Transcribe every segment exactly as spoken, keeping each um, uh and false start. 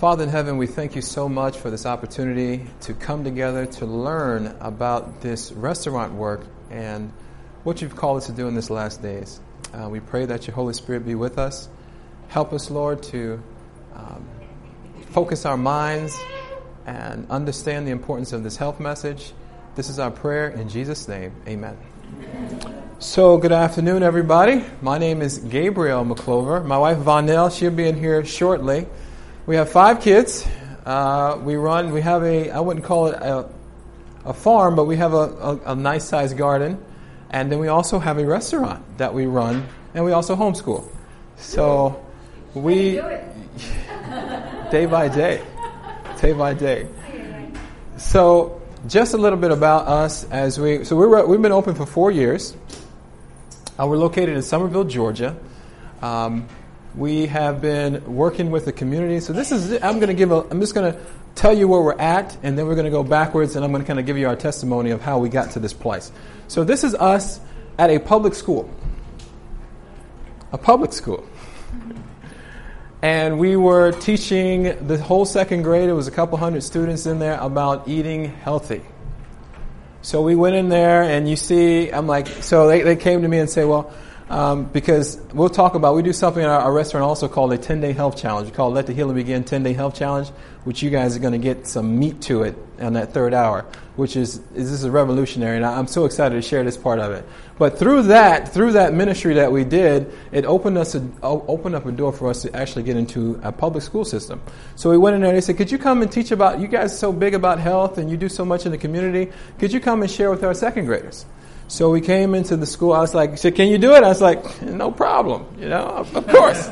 Father in heaven, we thank you so much for this opportunity to come together to learn about this restaurant work and what you've called us to do in these last days. Uh, we pray that your Holy Spirit be with us. Help us, Lord, to um, focus our minds and understand the importance of this health message. This is our prayer in Jesus' name. Amen. So, good afternoon, everybody. My name is Gabriel McClover. My wife, Vonell, she'll be in here shortly. We have five kids. Uh, we run, we have a, I wouldn't call it a, a farm, but we have a, a, a nice-sized garden. And then we also have a restaurant that we run, and we also homeschool. So, we, day by day, day by day. So, just a little bit about us as we, so we're, we've been open for four years. Uh, we're located in Somerville, Georgia. Um, we have been working with the community. So this is, I'm going to give a, I'm just going to tell you where we're at, and then we're going to go backwards, and I'm going to kind of give you our testimony of how we got to this place. So this is us at a public school. A public school. And we were teaching the whole second grade. It was a couple hundred students in there about eating healthy. So we went in there, and you see, I'm like, so they, they came to me and say, well, um, because we'll talk about, we do something in our, our restaurant also called a ten-day health challenge. We call it Let the Healing Begin ten-day health challenge, which you guys are going to get some meat to it on that third hour, which is, is this is revolutionary, and I'm so excited to share this part of it. But through that, through that ministry that we did, it opened us a, opened up a door for us to actually get into a public school system. So we went in there and they said, could you come and teach about, you guys are so big about health and you do so much in the community, could you come and share with our second graders? So we came into the school, I was like, so can you do it? I was like, no problem, you know, of, of course.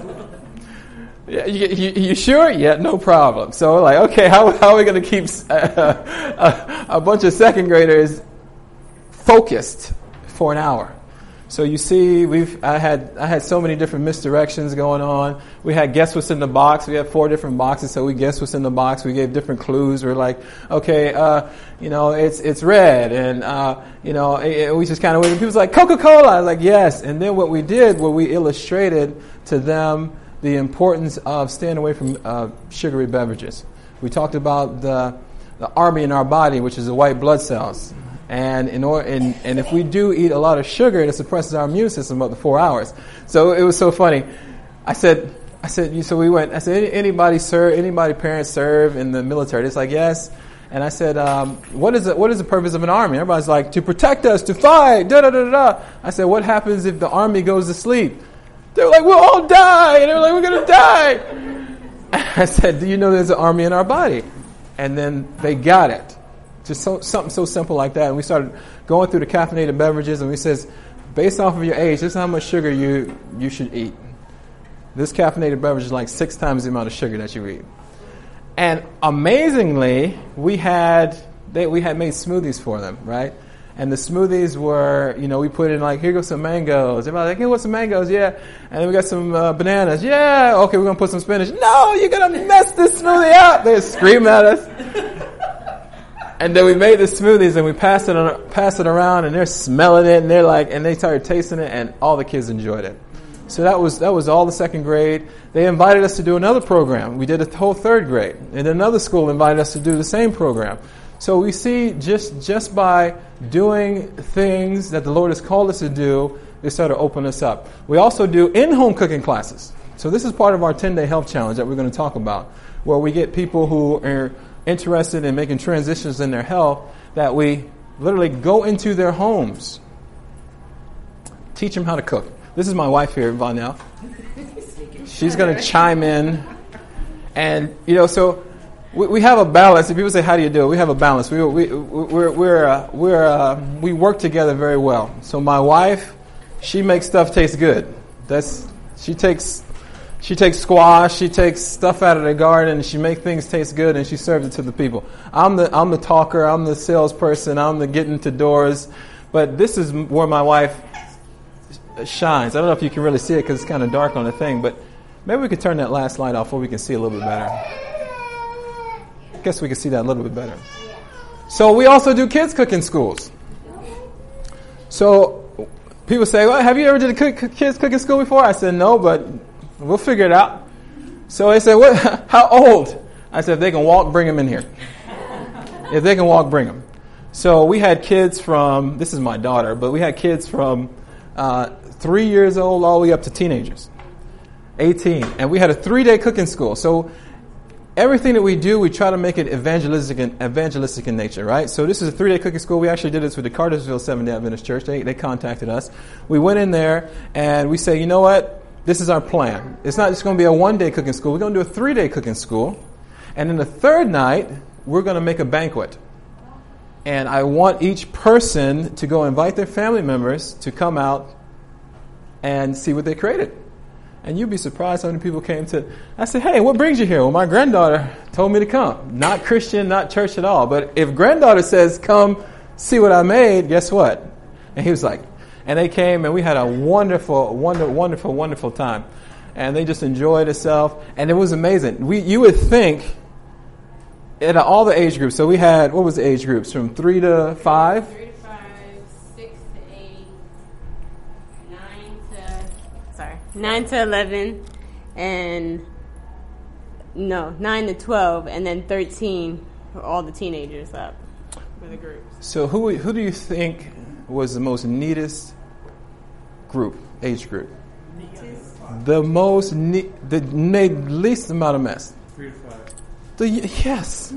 Yeah, you, you, you sure? Yeah, no problem. So we're like, okay, how, how are we going to keep uh, a, a bunch of second graders focused for an hour? So you see, we've I had I had so many different misdirections going on. We had guess what's in the box. We had four different boxes, so we guessed what's in the box. We gave different clues. We're like, okay, uh, you know, it's it's red, and uh, you know, it, it, we just kind of waited. People's like Coca-Cola. I was like, yes. And then what we did, what we illustrated to them the importance of staying away from uh, sugary beverages. We talked about the the army in our body, which is the white blood cells. And in order, and, and if we do eat a lot of sugar, it suppresses our immune system up to four hours. So it was so funny. I said, I said, so we went, I said, anybody serve, anybody parents serve in the military? It's like, yes. And I said, um, what is it, what is the purpose of an army? Everybody's like, to protect us, to fight, da da da da. I said, what happens if the army goes to sleep? They're like, we'll all die. And they're like, we're going to die. I said, do you know there's an army in our body? And then they got it. Just so, something so simple like that. And we started going through the caffeinated beverages, and we says, based off of your age, this is how much sugar you, you should eat. This caffeinated beverage is like six times the amount of sugar that you eat. And amazingly, we had they, we had made smoothies for them, right? And the smoothies were, you know, we put in like, here goes some mangoes. Everybody's like, hey, what's some mangoes? Yeah. And then we got some uh, bananas. Yeah. Okay, we're going to put some spinach. No, you're going to mess this smoothie up. They're screaming at us. And then we made the smoothies and we passed it on, passed it around, and they're smelling it, and they're like, and they started tasting it, and all the kids enjoyed it. So that was that was all the second grade. They invited us to do another program. We did a whole third grade, and another school invited us to do the same program. So we see just just by doing things that the Lord has called us to do, they start to open us up. We also do in-home cooking classes. So this is part of our ten-day health challenge that we're going to talk about, where we get people who are interested in making transitions in their health, that we literally go into their homes, teach them how to cook. This is my wife here, Vonell. She's going to chime in. And, you know, so we, we have a balance. If people say, how do you do it? We have a balance. We, we, we're, we're, uh, we're, uh, we work together very well. So my wife, she makes stuff taste good. That's, she takes... She takes squash, she takes stuff out of the garden, and she makes things taste good, and she serves it to the people. I'm the I'm the talker, I'm the salesperson, I'm the getting to doors. But this is where my wife shines. I don't know if you can really see it because it's kind of dark on the thing, but maybe we could turn that last light off so we can see a little bit better. I guess we can see that a little bit better. So we also do kids cooking schools. So people say, well, have you ever did a cook, kids cooking school before? I said, no, but we'll figure it out. So they said, what? How old? I said, if they can walk, bring them in here. If they can walk, bring them. So we had kids from, this is my daughter, but we had kids from uh, three years old all the way up to teenagers, eighteen. And we had a three-day cooking school. So everything that we do, we try to make it evangelistic in, evangelistic in nature, right? So this is a three-day cooking school. We actually did this with the Cartersville Seventh-day Adventist Church. They, they contacted us. We went in there, and we say, you know what? This is our plan. It's not just going to be a one-day cooking school. We're going to do a three-day cooking school. And then the third night, we're going to make a banquet. And I want each person to go invite their family members to come out and see what they created. And you'd be surprised how many people came to. I said, hey, what brings you here? Well, my granddaughter told me to come. Not Christian, not church at all. But if granddaughter says, come see what I made, guess what? And he was like, and they came and we had a wonderful, wonderful, wonderful, wonderful time. And they just enjoyed itself. And it was amazing. We, you would think, at all the age groups, so we had, what was the age groups? From three to five? Three to five, six to eight, nine to, sorry, nine to eleven, and, no, nine to twelve, and then thirteen for all the teenagers up for the groups. So who who do you think was the most neatest group, age group? Neatest. The most, ne- the made least amount of mess. Three to five. The, yes.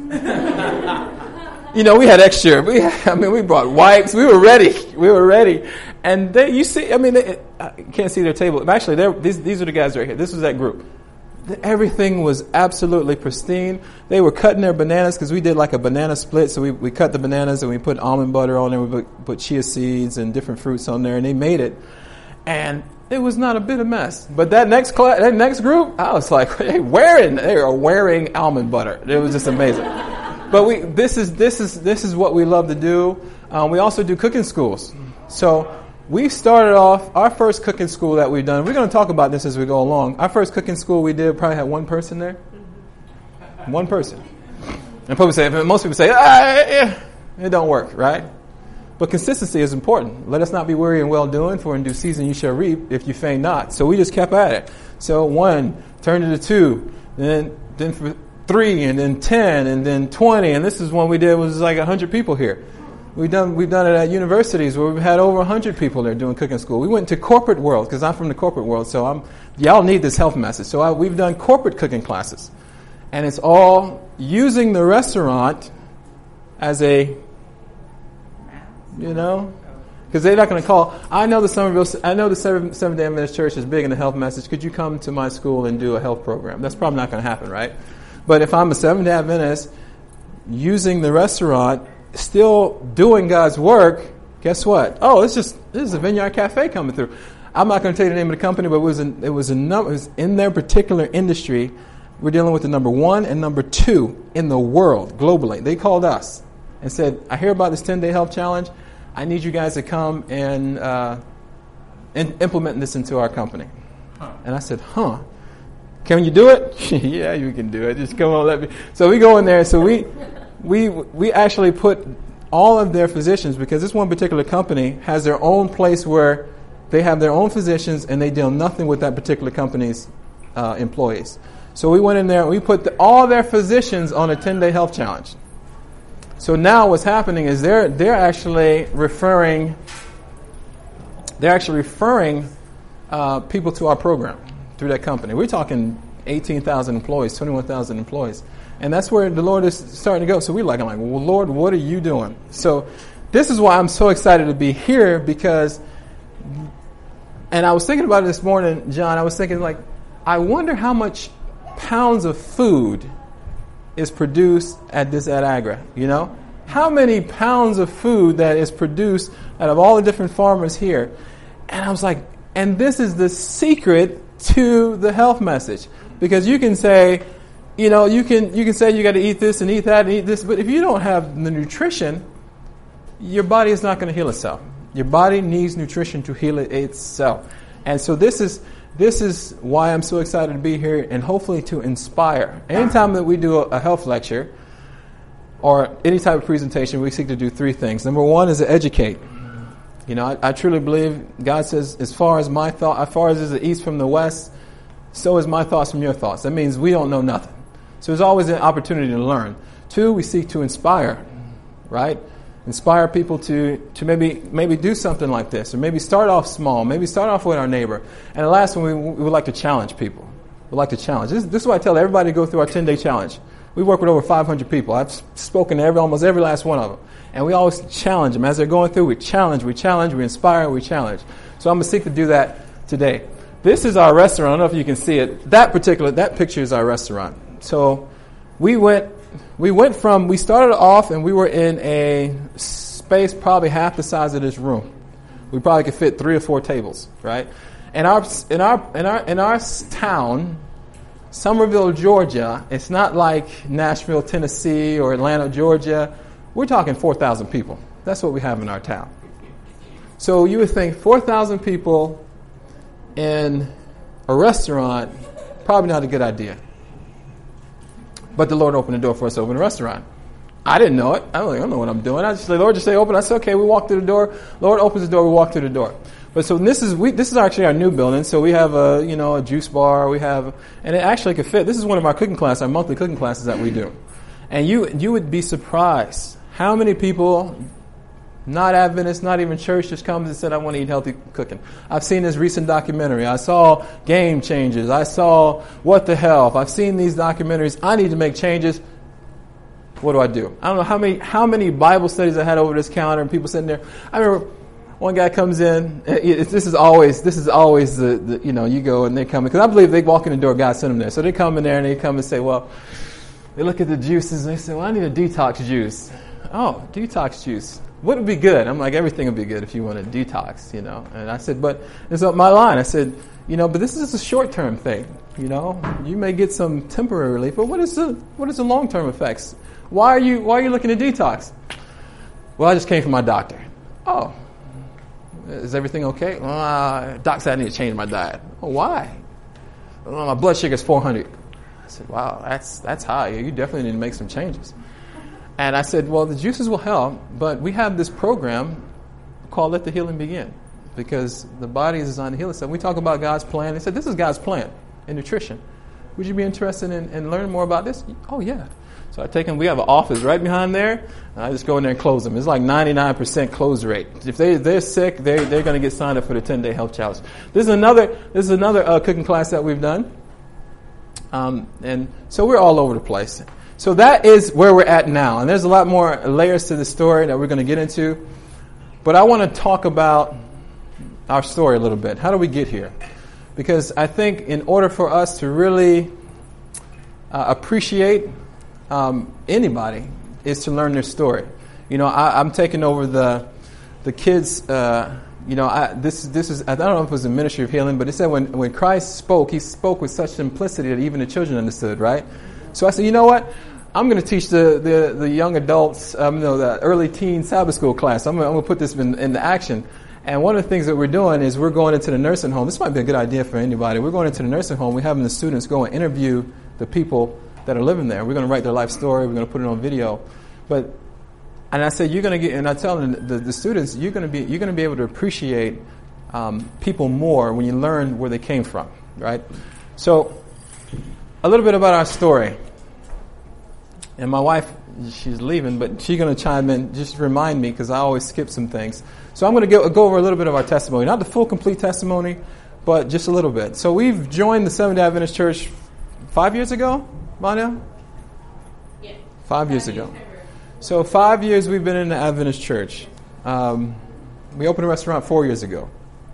You know, we had extra. We, I mean, we brought wipes. We were ready. We were ready. And they, you see, I mean, they, I can't see their table. Actually, these these are the guys right here. This was that group. Everything was absolutely pristine. They were cutting their bananas because we did like a banana split. So we, we cut the bananas and we put almond butter on there. We put, put chia seeds and different fruits on there, and they made it. And it was not a bit of mess. But that next class, that next group, I was like, hey, wearing, they are wearing almond butter. It was just amazing. But we, this is, this is, this is what we love to do. Um, we also do cooking schools. So we started off our first cooking school that we've done. We're going to talk about this as we go along. Our first cooking school we did probably had one person there. One person. And people say, most people say, ah, it don't work, right? But consistency is important. Let us not be weary in well-doing, for in due season you shall reap if you faint not. So we just kept at it. So one turned into two, then then for three, and then ten, and then twenty. And this is one we did was like one hundred people here. We've done we've done it at universities where we've had over one hundred people there doing cooking school. We went to corporate world because I'm from the corporate world. So I'm y'all need this health message. So I, we've done corporate cooking classes, and it's all using the restaurant as a You know, because they're not going to call. I know the Somerville. I know the Seventh-day Adventist Church is big in the health message. Could you come to my school and do a health program? That's probably not going to happen, right? But if I'm a Seventh-day Adventist using the restaurant, still doing God's work, guess what? Oh, it's just this is a Vineyard Cafe coming through. I'm not going to tell you the name of the company, but it was in, it was a number. It was in their particular industry. We're dealing with the number one and number two in the world globally. They called us and said, "I hear about this ten-day health challenge. I need you guys to come and uh, in, implement this into our company." Huh. And I said, huh, can you do it? Yeah, you can do it. Just come on, let me. So we go in there. So we we we actually put all of their physicians, because this one particular company has their own place where they have their own physicians and they deal nothing with that particular company's uh, employees. So we went in there and we put the, all their physicians on a ten-day health challenge. So now what's happening is they're they're actually referring they're actually referring uh, people to our program through that company. We're talking eighteen thousand employees, twenty-one thousand employees, and that's where the Lord is starting to go. So we're like, I'm like, well, Lord, what are you doing? So this is why I'm so excited to be here, because, and I was thinking about it this morning, John. I was thinking like, I wonder how much pounds of food is produced at this Ad Agra, you know? How many pounds of food that is produced out of all the different farmers here? And I was like, and this is the secret to the health message. Because you can say, you know, you can you can say you got to eat this and eat that and eat this, but if you don't have the nutrition, your body is not going to heal itself. Your body needs nutrition to heal it itself. And so this is This is why I'm so excited to be here, and hopefully to inspire. Anytime that we do a, a health lecture or any type of presentation, we seek to do three things. Number one is to educate. You know, I, I truly believe God says, as far as my thought, as far as is the east from the west, so is my thoughts from your thoughts. That means we don't know nothing. So there's always an opportunity to learn. Two, we seek to inspire, right? Inspire people to, to maybe maybe do something like this, or maybe start off small, maybe start off with our neighbor. And the last one, we, we would like to challenge people. We like to challenge. This, this is what I tell everybody to go through our ten-day challenge. We work with over five hundred people. I've spoken to every, almost every last one of them. And we always challenge them. As they're going through, we challenge, we challenge, we inspire, we challenge. So I'm going to seek to do that today. This is our restaurant. I don't know if you can see it. That particular, that picture is our restaurant. So we went, we went from, we started off and we were in a space probably half the size of this room. We probably could fit three or four tables, right? And our, in our, in our, in our town, Summerville, Georgia, it's not like Nashville, Tennessee or Atlanta, Georgia. We're talking four thousand people. That's what we have in our town. So you would think four thousand people in a restaurant, probably not a good idea. But the Lord opened the door for us to open a restaurant. I didn't know it. I don't, I don't know what I'm doing. I just say, Lord, just say open. I said, okay, we walk through the door. Lord opens the door, we walk through the door. But so this is we this is actually our new building. So we have a you know a juice bar. We have and it actually could fit. This is one of our cooking classes, our monthly cooking classes that we do. And you you would be surprised how many people, not Adventists, not even church, just comes and said, I want to eat healthy cooking. I've seen this recent documentary. I saw Game Changers. I saw What the Health. I've seen these documentaries. I need to make changes. What do I do? I don't know how many how many Bible studies I had over this counter and people sitting there. I remember one guy comes in. It's, this is always this is always the, the you know you go and they come in because I believe they walk in the door. God sent them there, so they come in there and they come and say, well, they look at the juices and they say, well, I need a detox juice. Oh, detox juice. What would be good? I'm like, everything would be good if you want to detox, you know. And I said, but it's up my line. I said, you know, but this is a short-term thing, you know. You may get some temporary relief, but what is the what is the long-term effects? Why are you why are you looking to detox? Well, I just came from my doctor. Oh, is everything okay? Well, uh, doc said I need to change my diet. Oh, why? Well, my blood sugar is four hundred. I said, wow, that's that's high. You definitely need to make some changes. And I said, well, the juices will help, but we have this program called Let the Healing Begin because the body is designed to heal itself. We talk about God's plan. They said, this is God's plan in nutrition. Would you be interested in, in learning more about this? Oh, yeah. So I take them. We have an office right behind there. And I just go in there and close them. It's like ninety-nine percent close rate. If they, they're sick, they're, they're going to get signed up for the ten-day health challenge. This is another, this is another uh, cooking class that we've done. Um, and so we're all over the place. So that is where we're at now. And there's a lot more layers to the story that we're going to get into. But I want to talk about our story a little bit. How do we get here? Because I think in order for us to really uh, appreciate um, anybody is to learn their story. You know, I, I'm taking over the the kids. Uh, you know, I, this this is I don't know if it was the ministry of healing, but it said when when Christ spoke, he spoke with such simplicity that even the children understood. Right? So I said, you know what? I'm going to teach the, the, the young adults, um, you know, the early teen Sabbath school class. I'm going, I'm going to put this in, into action. And one of the things that we're doing is we're going into the nursing home. This might be a good idea for anybody. We're going into the nursing home. We're having the students go and interview the people that are living there. We're going to write their life story. We're going to put it on video. But and I said, you're going to get, and I tell them the, the students, you're going to be you're going to be able to appreciate um, people more when you learn where they came from, right? So a little bit about our story. And my wife, she's leaving, but she's going to chime in, just remind me, because I always skip some things. So I'm going to go, go over a little bit of our testimony. Not the full, complete testimony, but just a little bit. So we've joined the Seventh-day Adventist Church five years ago, Manya? Yeah. Five years ago. So five years we've been in the Adventist Church. Um, we opened a restaurant four years ago.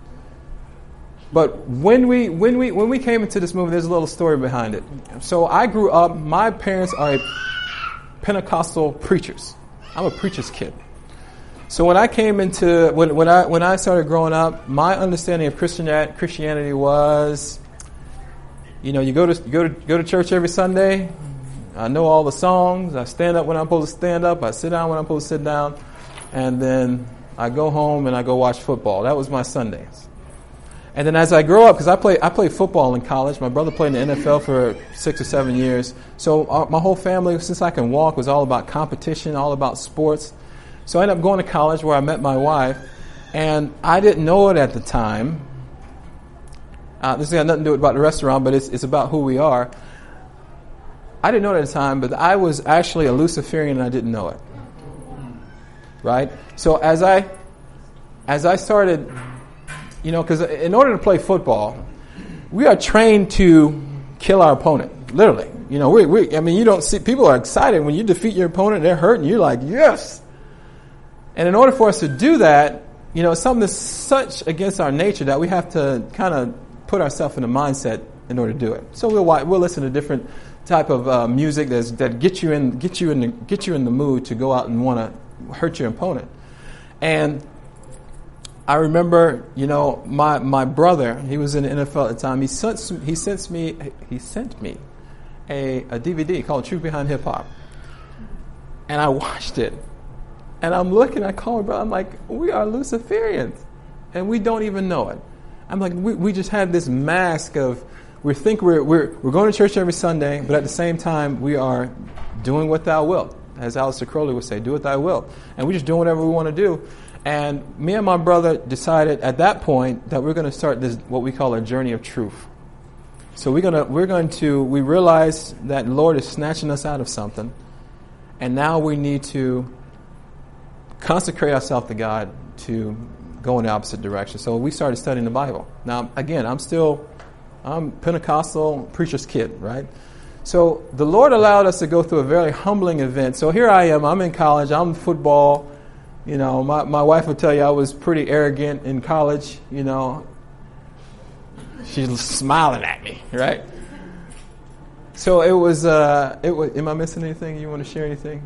But when we when we when we came into this movement, there's a little story behind it. So I grew up. My parents are Pentecostal preachers. I'm a preacher's kid. So when I came into when when I when I started growing up, my understanding of Christian Christianity was, you know, you go to you go to go to church every Sunday. I know all the songs. I stand up when I'm supposed to stand up. I sit down when I'm supposed to sit down, and then I go home and I go watch football. That was my Sundays. And then as I grow up, because I play, I played football in college. My brother played in the N F L for six or seven years. So our, my whole family, since I can walk, was all about competition, all about sports. So I ended up going to college where I met my wife. And I didn't know it at the time. Uh, this has got nothing to do about the restaurant, but it's, it's about who we are. I didn't know it at the time, but I was actually a Luciferian and I didn't know it. Right? So as I, as I started, you know, because in order to play football, we are trained to kill our opponent, literally. You know, we, we, I mean, you don't see, people are excited when you defeat your opponent, they're hurt, and you're like, yes. And in order for us to do that, you know, it's something that's such against our nature that we have to kind of put ourselves in a mindset in order to do it. So we'll we'll listen to different type of uh, music that's, that get you in get you in the, get you in the mood to go out and want to hurt your opponent. And I remember, you know, my my brother, he was in the N F L at the time. He sent he sent me he sent me a, a D V D called Truth Behind Hip Hop, and I watched it. And I'm looking, I call my brother, I'm like, we are Luciferians, and we don't even know it. I'm like, we, we just have this mask of, we think we're, we're we're going to church every Sunday, but at the same time, we are doing what thou wilt. As Aleister Crowley would say, do what thou wilt. And we're just doing whatever we want to do. And me and my brother decided at that point that we're going to start this, what we call a journey of truth. So we're going to, we're going to, we realize that the Lord is snatching us out of something, and now we need to consecrate ourselves to God to go in the opposite direction. So we started studying the Bible. Now, again, I'm still, I'm Pentecostal preacher's kid, right? So the Lord allowed us to go through a very humbling event. So here I am, I'm in college, I'm football. You know, my, my wife will tell you I was pretty arrogant in college, you know. She's smiling at me, right? So it was, uh, it was, am I missing anything? You want to share anything?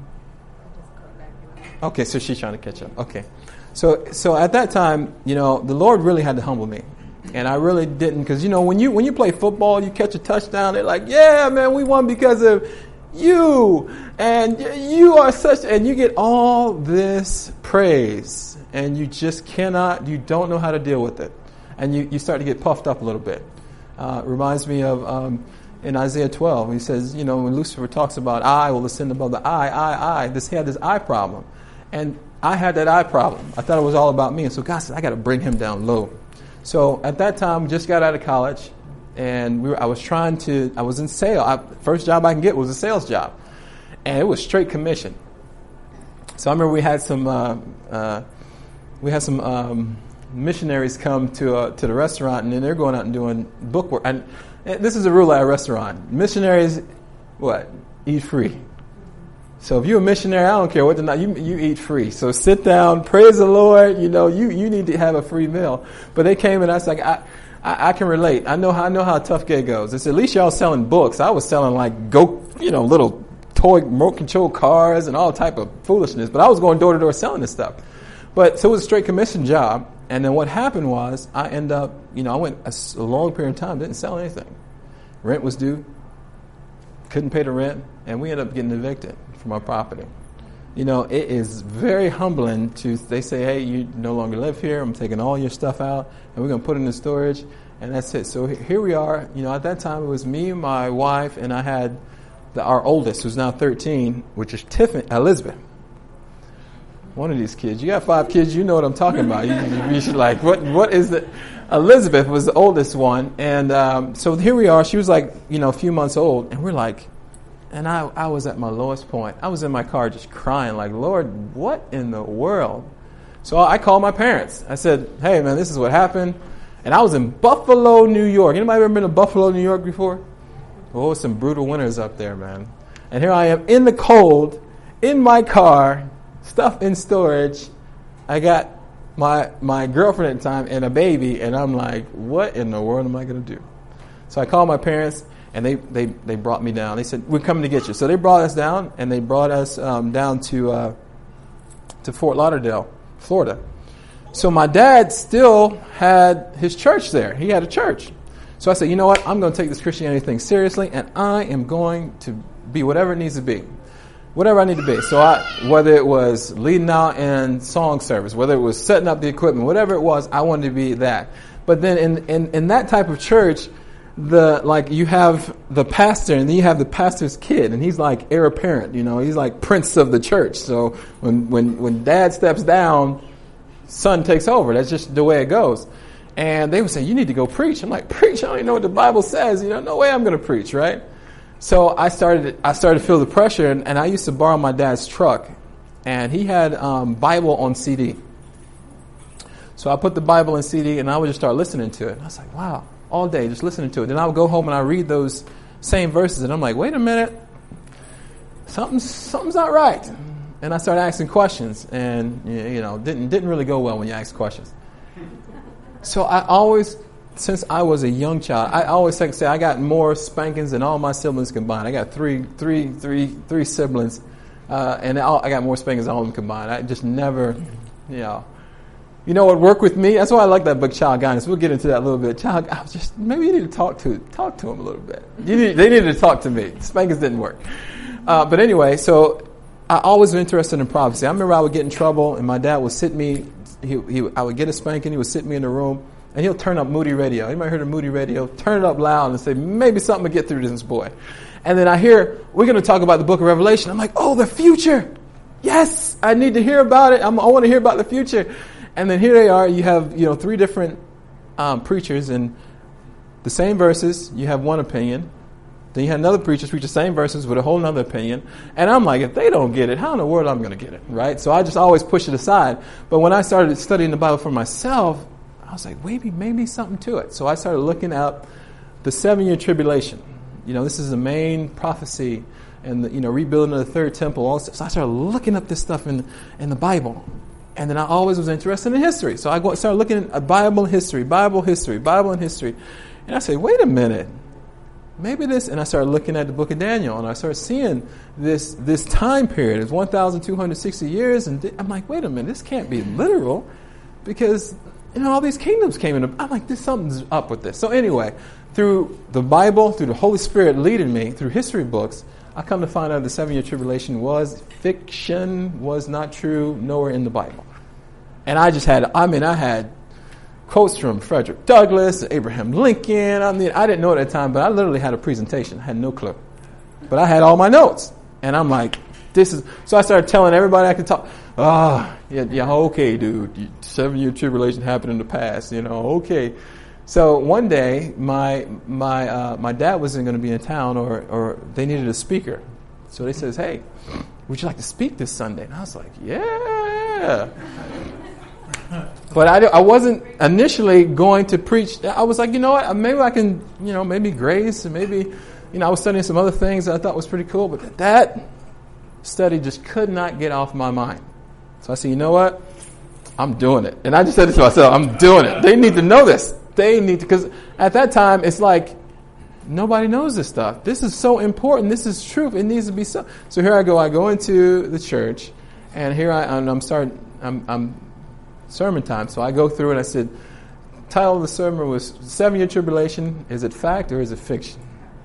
Okay, so she's trying to catch up. Okay. So so at that time, you know, the Lord really had to humble me. And I really didn't, because, you know, when you when you play football, you catch a touchdown, they're like, yeah, man, we won because of you. And you are such, and you get all this praise. And you just cannot, you don't know how to deal with it. And you, you start to get puffed up a little bit. Uh, it reminds me of um, in Isaiah twelve, he says, you know, when Lucifer talks about I will ascend above the I, I, I, this, he had this I problem. And I had that eye problem. I thought it was all about me. And so God said, I got to bring him down low. So at that time, we just got out of college. And we were, I was trying to, I was in sales. I, first job I can get was a sales job. And it was straight commission. So I remember we had some, uh, uh, we had some um, missionaries come to uh, to the restaurant. And then they're going out and doing book work. And, and this is a rule at a restaurant. Missionaries, what? Eat free. So if you're a missionary, I don't care what the night, you you eat free. So sit down, praise the Lord. You know, you, you need to have a free meal. But they came and I was like, I, I, I can relate. I know how I know how tough gay goes. They said, at least y'all selling books. I was selling like go, you know, little toy remote control cars and all type of foolishness. But I was going door to door selling this stuff. But so it was a straight commission job. And then what happened was I end up, you know, I went a, a long period of time, didn't sell anything. Rent was due, couldn't pay the rent, and we ended up getting evicted from our property. You know, it is very humbling to, they say, hey, you no longer live here. I'm taking all your stuff out and we're going to put it in storage. And that's it. So here we are. You know, at that time it was me, my wife, and I had the, our oldest, who's now thirteen, which is Tiffany, Elizabeth. One of these kids. You got five kids, you know what I'm talking about. You, you should like, what, what is it? Elizabeth was the oldest one. And um, so here we are. She was like, you know, a few months old. And we're like, and I, I was at my lowest point. I was in my car just crying like, Lord, what in the world? So I called my parents. I said, hey, man, this is what happened. And I was in Buffalo, New York. Anybody ever been to Buffalo, New York before? Oh, some brutal winters up there, man. And here I am in the cold, in my car, stuff in storage. I got my my girlfriend at the time and a baby, and I'm like, what in the world am I going to do? So I called my parents. And they, they, they brought me down. They said, we're coming to get you. So they brought us down, and they brought us um, down to uh, to Fort Lauderdale, Florida. So my dad still had his church there. He had a church. So I said, you know what? I'm going to take this Christianity thing seriously, and I am going to be whatever it needs to be. Whatever I need to be. So I, whether it was leading out in song service, whether it was setting up the equipment, whatever it was, I wanted to be that. But then in, in, in that type of church, the like you have the pastor and then you have the pastor's kid, and he's like heir apparent, you know, he's like prince of the church. So when when when dad steps down, son takes over. That's just the way it goes. And they would say, you need to go preach. I'm like, preach? I don't even know what the Bible says. You know, no way I'm going to preach, right? So I started I started to feel the pressure, and, and I used to borrow my dad's truck, and he had um, Bible on C D. So I put the Bible in C D, and I would just start listening to it. And I was like, wow, all day, just listening to it. Then I would go home and I read those same verses, and I'm like, wait a minute, something's something's not right. And I started asking questions, and you know, didn't didn't really go well when you ask questions. So I always, since I was a young child, I always like to say I got more spankings than all my siblings combined. I got three, three, three, three siblings, uh, and all, I got more spankings than all of them combined. I just never, you know, you know what worked with me? That's why I like that book, Child Guidance. We'll get into that a little bit. Child, I was just maybe you need to talk to talk to them a little bit. You need, they needed to talk to me. Spankings didn't work, uh, but anyway, so I always was interested in prophecy. I remember I would get in trouble, and my dad would sit me. He, he, I would get a spanking. He would sit me in the room, and he'll turn up Moody Radio. Anybody heard of Moody Radio? Turn it up loud and say, maybe something will get through to this boy. And then I hear, we're going to talk about the book of Revelation. I'm like, oh, the future. Yes, I need to hear about it. I'm, I want to hear about the future. And then here they are. You have, you know, three different um, preachers, and the same verses. You have one opinion. Then you had another preacher preach the same verses with a whole other opinion. And I'm like, if they don't get it, how in the world am I going to get it, right? So I just always push it aside. But when I started studying the Bible for myself, I was like, maybe, maybe something to it. So I started looking at the seven-year tribulation. You know, this is the main prophecy, and the, you know, rebuilding of the third temple. All stuff. So I started looking up this stuff in in the Bible. And then I always was interested in history. So I go, started looking at Bible history, Bible history, Bible and history. And I said, wait a minute. Maybe this, and I started looking at the book of Daniel, and I started seeing this this time period. It's one thousand two hundred sixty years, and I'm like, wait a minute, this can't be literal, because, you know, all these kingdoms came in. I'm like, this something's up with this. So anyway, through the Bible, through the Holy Spirit leading me, through history books, I come to find out the seven-year tribulation was fiction, was not true, nowhere in the Bible. And I just had, I mean, I had quotes from Frederick Douglass, Abraham Lincoln. I mean, I didn't know at the time, but I literally had a presentation. I had no clue. But I had all my notes. And I'm like, this is... So I started telling everybody I could talk. Ah, oh, yeah, yeah, okay, dude. Seven-year tribulation happened in the past, you know, okay. So one day, my my uh, my dad wasn't going to be in town, or, or they needed a speaker. So they says, hey, would you like to speak this Sunday? And I was like, yeah. But I, I wasn't initially going to preach. I was like, you know what, maybe I can, you know, maybe grace, and maybe, you know, I was studying some other things that I thought was pretty cool, but that study just could not get off my mind. So I said, you know what, I'm doing it. And I just said it to myself, I'm doing it. They need to know this. They need to, because at that time, it's like, nobody knows this stuff. This is so important. This is truth. It needs to be so. So here I go. I go into the church, and here I, and I'm starting, I'm, I'm sermon time. So I go through and I said, title of the sermon was Seven-Year Tribulation. Is it fact or is it fiction?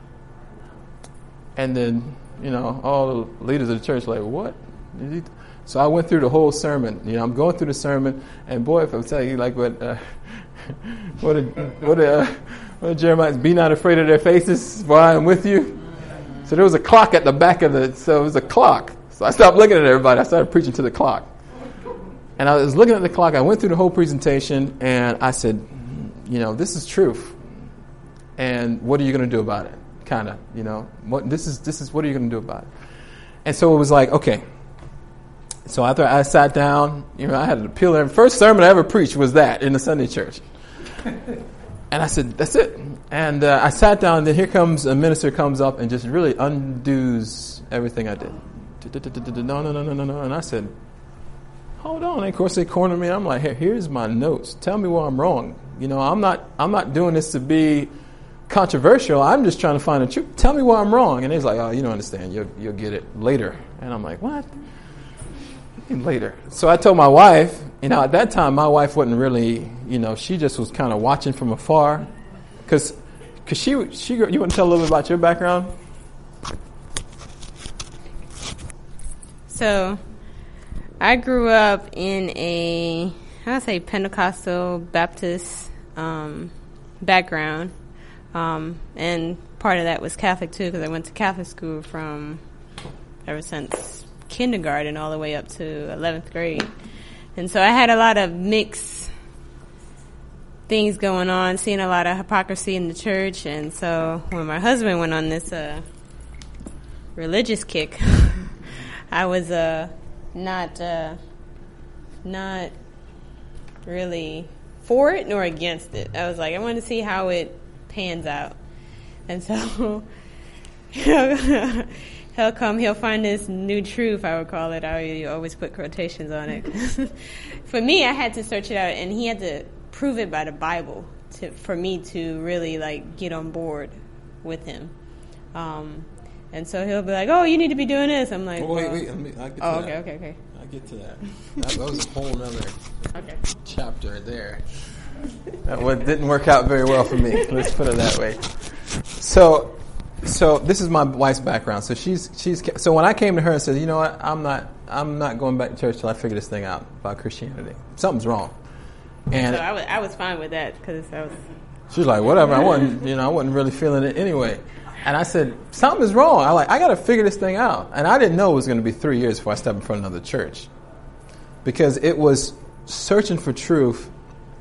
And then, you know, all the leaders of the church like, what? So I went through the whole sermon. You know, I'm going through the sermon, and boy, if I tell you, like what, uh, what, did, what, did, uh, what did Jeremiah, be not afraid of their faces, for I am with you. So there was a clock at the back of the, so it was a clock. So I stopped looking at everybody. I started preaching to the clock. And I was looking at the clock. I went through the whole presentation, and I said, you know, this is truth. And what are you going to do about it? Kind of, you know, what this is. This is what are you going to do about it? And so it was like, okay. So after I sat down, you know, I had to appeal. The first sermon I ever preached was that in the Sunday church. And I said, that's it. And uh, I sat down, and then here comes a minister comes up and just really undoes everything I did. No, no, no, no, no, no. And I said, hold on. And of course they cornered me. I'm like, hey, here's my notes. Tell me where I'm wrong. You know, I'm not I'm not doing this to be controversial. I'm just trying to find the truth. Tell me where I'm wrong. And he's like, oh, you don't understand. You'll, you'll get it later. And I'm like, what? Later. So I told my wife, you know, at that time, my wife wasn't really, you know, she just was kind of watching from afar. Because cause she, she, you want to tell a little bit about your background? So I grew up in a, I would say Pentecostal Baptist um, background. Um, and part of that was Catholic too, because I went to Catholic school from ever since kindergarten all the way up to eleventh grade. And so I had a lot of mixed things going on, seeing a lot of hypocrisy in the church. And so when my husband went on this uh, religious kick. I was uh, not uh, not really for it nor against it. I was like, I want to see how it pans out. And so he'll come, he'll find this new truth, I would call it. I always put quotations on it. For me, I had to search it out, and he had to prove it by the Bible to, for me to really, like, get on board with him. Um, and so he'll be like, oh, you need to be doing this. I'm like, oh, wait, well, wait, let me, I'll get to oh, that. okay, okay, okay. I'll get to that. That, that was a whole other okay. chapter there. That one didn't work out very well for me. Let's put it that way. So, so this is my wife's background. So she's she's so when I came to her and said, you know what, I'm not I'm not going back to church till I figure this thing out about Christianity. Something's wrong. And so I was I was fine with that because I was. She was like, whatever. I wasn't you know I wasn't really feeling it anyway. And I said, something is wrong. I like I got to figure this thing out. And I didn't know it was going to be three years before I stepped in front of another church, because it was searching for truth.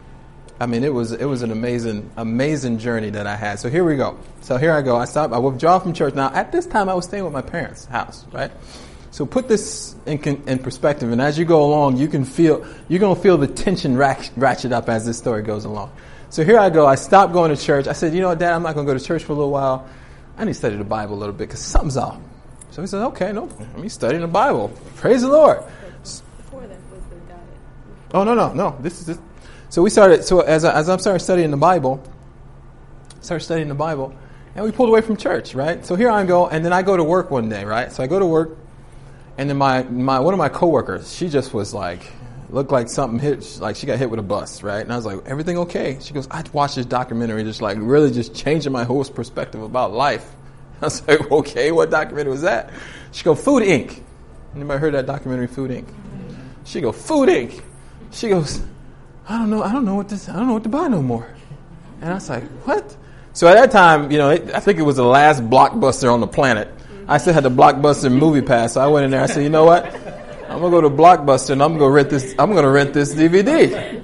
I mean, it was it was an amazing, amazing journey that I had. So here we go. So here I go. I stop. I withdraw from church. Now, at this time, I was staying with my parents' house, right? So put this in, in perspective, and as you go along, you can feel you're gonna feel the tension ratchet up as this story goes along. So here I go. I stopped going to church. I said, you know what, Dad, I'm not gonna go to church for a little while. I need to study the Bible a little bit because something's off. So he said, okay, no, let me study the Bible. Praise the Lord. Before that was the diet. Oh no, no, no. This is this. So we started. So as I, as I'm started studying the Bible, started studying the Bible, and we pulled away from church, right? So here I go, and then I go to work one day, right? So I go to work, and then my my one of my coworkers, she just was like, looked like something hit, like she got hit with a bus, right? And I was like, everything okay? She goes, I watched this documentary, just like really just changing my whole perspective about life. I was like, okay, what documentary was that? She go, Food Incorporated. Anybody heard that documentary, Food Incorporated? She go, Food Incorporated. She goes, I don't know. I don't know what this. I don't know what to buy no more. And I was like, what? So at that time, you know, it, I think it was the last blockbuster on the planet. I still had the Blockbuster movie pass, so I went in there. I said, you know what? I'm gonna go to Blockbuster and I'm gonna rent this. I'm gonna rent this D V D.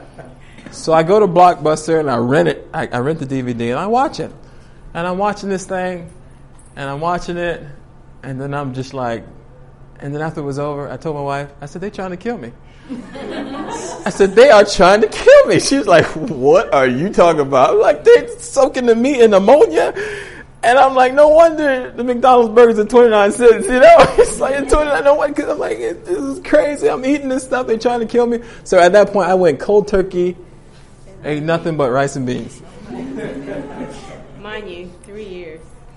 So I go to Blockbuster and I rent it. I, I rent the D V D and I watch it. And I'm watching this thing, and I'm watching it, and then I'm just like, and then after it was over, I told my wife, I said, they're trying to kill me. I said, they are trying to kill me. She was like, what are you talking about? I'm like, they're soaking the meat in ammonia. And I'm like, no wonder the McDonald's burgers are twenty-nine cents. You know, it's like twenty-nine. No wonder, because I'm like, this is crazy. I'm eating this stuff. They're trying to kill me. So at that point, I went cold turkey, ate nothing but rice and beans. Mind you, three years.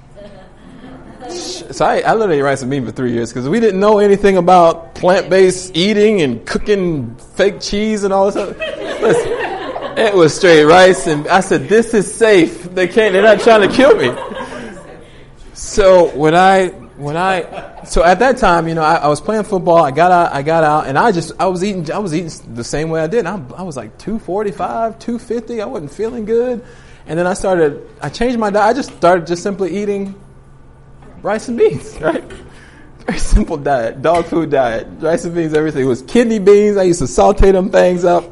So I, I literally ate rice and beans for three years because we didn't know anything about plant-based eating and cooking fake cheese and all this stuff. Listen, it was straight rice, and I said, this is safe. They can't, they're not trying to kill me. So when I, when I, so at that time, you know, I, I was playing football. I got out, I got out, and I just, I was eating, I was eating the same way I did. I, I was like two forty-five, two fifty. I wasn't feeling good. And then I started, I changed my diet. I just started just simply eating rice and beans, right? Very simple diet, dog food diet, rice and beans, everything. It was kidney beans. I used to saute them things up.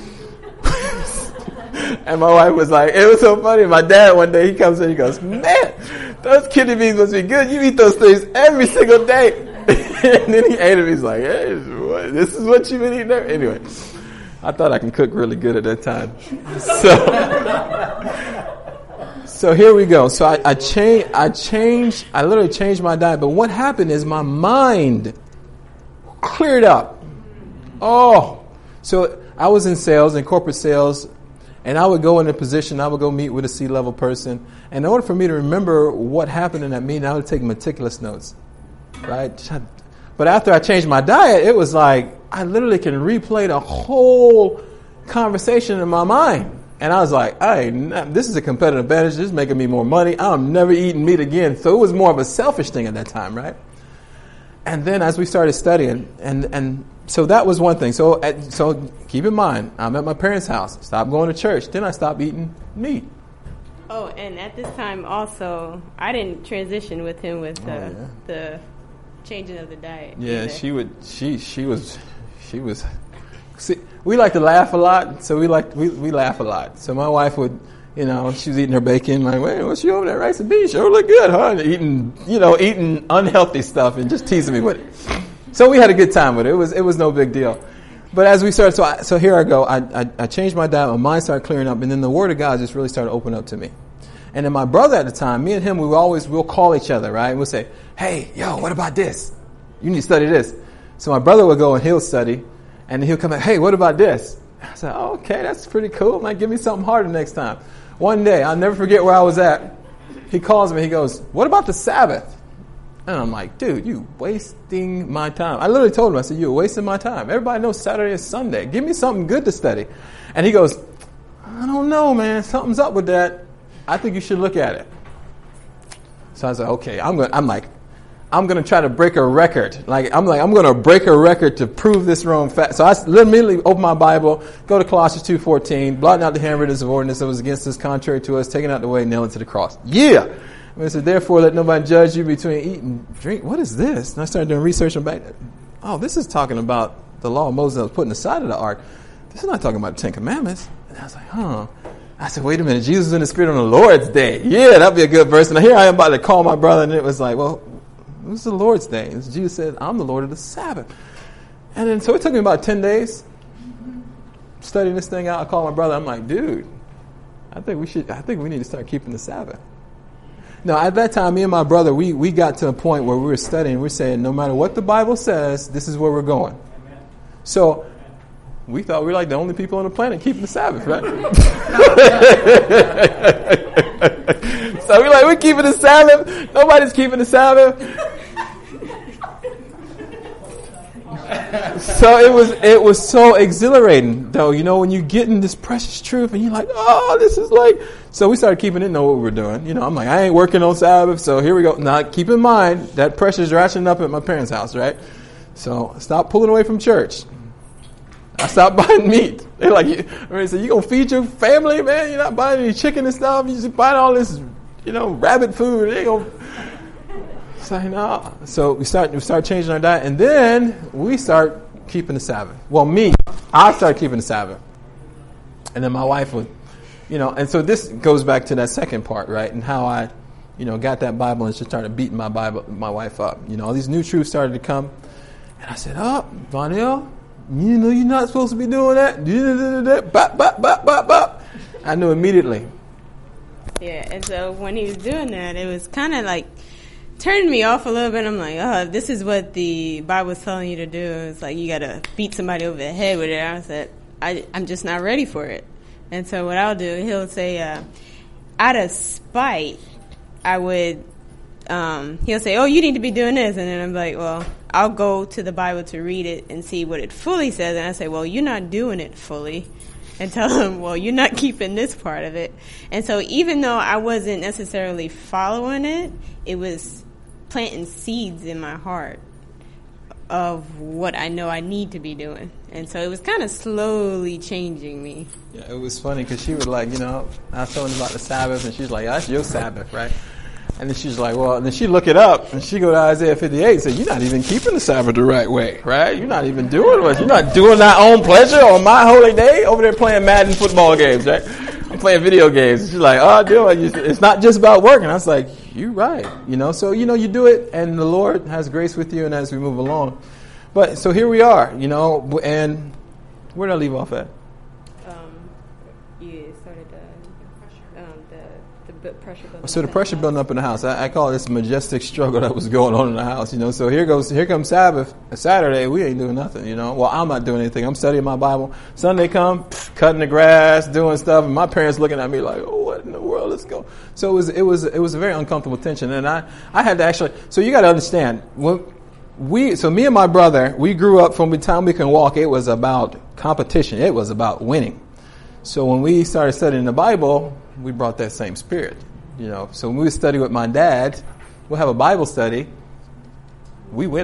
And my wife was like, it was so funny. My dad one day, he comes in, he goes, man, those kidney beans must be good. You eat those things every single day. And then he ate them. He's like, hey, what, this is what you've been eating there? Anyway, I thought I can cook really good at that time. So, so here we go. So I, I changed, I changed, I literally changed my diet. But what happened is my mind cleared up. Oh, so I was in sales, in corporate sales. And I would go in a position, I would go meet with a C-level person. And in order for me to remember what happened in that meeting, I would take meticulous notes, right? But after I changed my diet, it was like I literally can replay the whole conversation in my mind. And I was like, hey, this is a competitive advantage. This is making me more money. I'm never eating meat again. So it was more of a selfish thing at that time, right? And then as we started studying, and, and so that was one thing. So at, so keep in mind, I'm at my parents' house. Stopped going to church. Then I stopped eating meat. Oh, and at this time also, I didn't transition with him with the, oh, yeah. the changing of the diet. Yeah, either. she would. She she was she was. See, we like to laugh a lot, so we like we we laugh a lot. So my wife would You know, she was eating her bacon, like, wait, what's she over there? Rice and beans sure look good, huh? And eating, you know, eating unhealthy stuff and just teasing me with it. So we had a good time with it. It was, it was no big deal. But as we started, so I, so here I go. I, I, I changed my diet. My mind started clearing up, and then the Word of God just really started opening up to me. And then my brother at the time, me and him, we would always, we'll call each other, right? And we'll say, hey, yo, what about this? You need to study this. So my brother would go and he'll study, and he'll come back, hey, what about this? I said, oh, okay, that's pretty cool. Man, give me something harder next time. One day, I'll never forget where I was at. He calls me, he goes, what about the Sabbath? And I'm like, dude, you wasting my time. I literally told him, I said, you're wasting my time. Everybody knows Saturday is Sunday. Give me something good to study. And he goes, I don't know, man. Something's up with that. I think you should look at it. So I was like, okay, I'm going I'm like, I'm going to try to break a record. Like, I'm like, I'm going to break a record to prove this wrong fact. So I immediately open my Bible, go to Colossians two fourteen, blotting out the handwritings of ordinance that was against us, contrary to us, taking out the way, nailing to the cross. Yeah! And I said, therefore, let nobody judge you between eat and drink. What is this? And I started doing research on back. Oh, this is talking about the law of Moses that was put in the side of the ark. This is not talking about the Ten Commandments. And I was like, huh. I said, wait a minute. Jesus was in the Spirit on the Lord's day. Yeah, that'd be a good verse. And here I am about to call my brother, and it was like, well, it was the Lord's day. And Jesus said, I'm the Lord of the Sabbath. And then, so it took me about ten days studying this thing out. I called my brother. I'm like, dude, I think we should, I think we need to start keeping the Sabbath. Now, at that time, me and my brother, we, we got to a point where we were studying. We're saying, no matter what the Bible says, this is where we're going. Amen. So we thought we were like the only people on the planet keeping the Sabbath, right? So we're like, we're keeping the Sabbath. Nobody's keeping the Sabbath. So it was it was so exhilarating, though, you know, when you get in this precious truth and you're like, oh, this is like... So we started keeping it, know what we were doing. You know, I'm like, I ain't working on Sabbath, so here we go. Now, keep in mind, that pressure's ratcheting up at my parents' house, right? So stop pulling away from church. I stopped buying meat. They're like, you, I mean, so you gonna feed your family, man? You're not buying any chicken and stuff. You just buying all this, you know, rabbit food. They gonna... Say no. So we start we start changing our diet, and then we start keeping the Sabbath. Well, me, I started keeping the Sabbath, and then my wife would, you know. And so this goes back to that second part, right? And how I, you know, got that Bible and just started beating my Bible, my wife up. You know, all these new truths started to come, and I said, "Oh, Vonell, you know, you're not supposed to be doing that." Bop, bop, bop, bop, bop. I knew immediately. Yeah, and so when he was doing that, it was kind of like turned me off a little bit. I'm like, oh, this is what the Bible's telling you to do. It's like you got to beat somebody over the head with it. I said, I, I'm just not ready for it. And so what I'll do, he'll say, uh, out of spite, I would, um, he'll say, oh, you need to be doing this. And then I'm like, well, I'll go to the Bible to read it and see what it fully says. And I say, well, you're not doing it fully. And tell him, well, you're not keeping this part of it. And so even though I wasn't necessarily following it, it was planting seeds in my heart of what I know I need to be doing. And so it was kind of slowly changing me. Yeah, it was funny because she was like, you know, I was telling her about the Sabbath, and she's like, that's your Sabbath, right? And then she's like, well, and then she look it up, and she go to Isaiah fifty-eight and say, you're not even keeping the Sabbath the right way, right? You're not even doing it. You're not doing thy own pleasure on my holy day over there playing Madden football games, right? I'm playing video games. She's like, oh, dude, it's not just about working. I was like, you're right. You know, so, you know, you do it, and the Lord has grace with you, and as we move along. But, so here we are, you know, and where did I leave off at? Um, you started the, um, the, the pressure building. So the pressure building up in the house. I, I call it this majestic struggle that was going on in the house, you know. So here goes, here comes Sabbath. Saturday, we ain't doing nothing, you know. Well, I'm not doing anything. I'm studying my Bible. Sunday come, pff, cutting the grass, doing stuff, and my parents looking at me like, oh, what in the world? Let's go. So it was, it was, it was a very uncomfortable tension, and I, I had to actually. So you got to understand when we. So me and my brother, we grew up from the time we can walk. It was about competition. It was about winning. So when we started studying the Bible, we brought that same spirit. You know, so when we would study with my dad, we'll have a Bible study. We win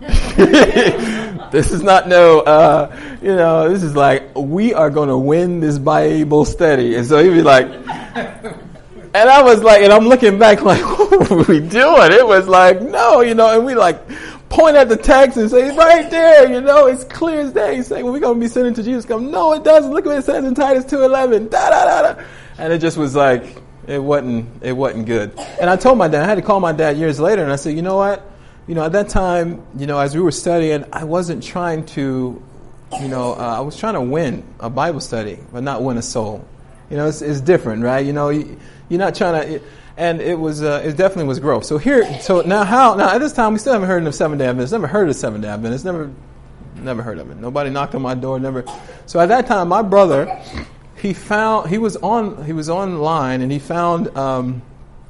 it. This is not no, uh, you know, this is like, we are going to win this Bible study. And so he'd be like, and I was like, and I'm looking back like, what were we doing? It was like, no, you know, and we like point at the text and say, right there, you know, it's clear as day. He's saying, well, we're going to be sending to Jesus. Come, no, it doesn't. Look what it says in Titus two eleven. Da, da, da, da. And it just was like, it wasn't, it wasn't good. And I told my dad, I had to call my dad years later, and I said, you know what? You know, at that time, you know, as we were studying, I wasn't trying to, you know, uh, I was trying to win a Bible study, but not win a soul. You know, it's, it's different, right? You know, you, you're not trying to, it, and it was, uh, it definitely was growth. So here, so now how, now at this time, we still haven't heard of Seventh-day Adventists, never heard of Seventh-day Adventists, never, never heard of it. Nobody knocked on my door, never. So at that time, my brother, he found, he was on, he was online, and he found, um,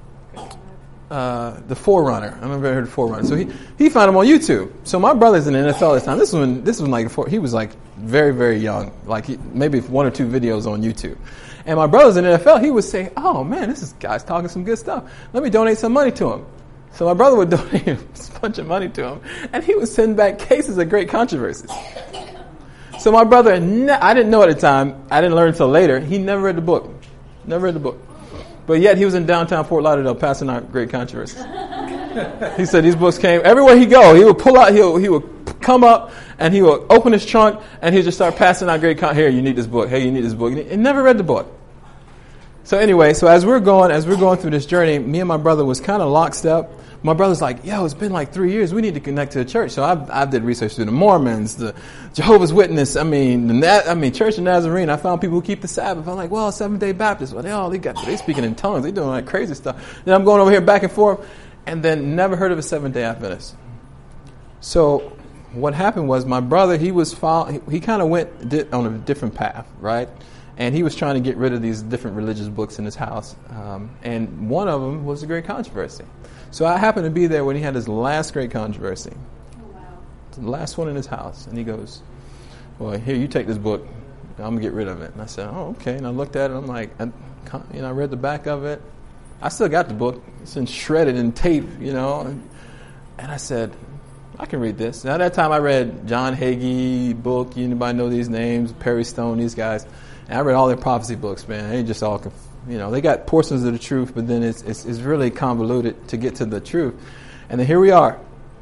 uh, the Forerunner. I remember I heard the Forerunner. So he, he found him on YouTube. So my brother's in the N F L this time. This was when, this was like, before, he was like very, very young, like he, maybe one or two videos on YouTube. And my brother's in the N F L, he would say, oh man, this is guy's talking some good stuff. Let me donate some money to him. So my brother would donate a bunch of money to him, and he would send back cases of great controversies. So my brother, ne- I didn't know at the time, I didn't learn until later, he never read the book. Never read the book. But yet he was in downtown Fort Lauderdale passing out great controversies. He said these books came, everywhere he go, he would pull out, he would, he would come up, and he would open his trunk, and he would just start passing out great con- here, you need this book, hey, you need this book. And he never read the book. So anyway, so as we're going, as we're going through this journey, me and my brother was kind of lockstep. My brother's like, yo, it's been like three years. We need to connect to the church. So I've, I did research through the Mormons, the Jehovah's Witness. I mean, the Na- I mean, Church of Nazarene. I found people who keep the Sabbath. I'm like, well, Seventh-day Baptists. Well, they all they got they speaking in tongues. They doing like crazy stuff. Then I'm going over here back and forth, and then never heard of a Seventh-day Adventist. So what happened was my brother, he was follow, he, he kind of went did, on a different path, right? And he was trying to get rid of these different religious books in his house. Um, and one of them was the Great Controversy. So I happened to be there when he had his last Great Controversy. Oh, wow. The last one in his house. And he goes, well, here, you take this book. I'm going to get rid of it. And I said, oh, okay. And I looked at it, and I'm like, I, you know, I read the back of it. I still got the book. It's in shredded in tape, you know. And, and I said, I can read this. Now, at that time, I read John Hagee book. Anybody know these names? Perry Stone, these guys. And I read all their prophecy books, man. They just all, you know, they got portions of the truth, but then it's, it's it's really convoluted to get to the truth. And then here we are.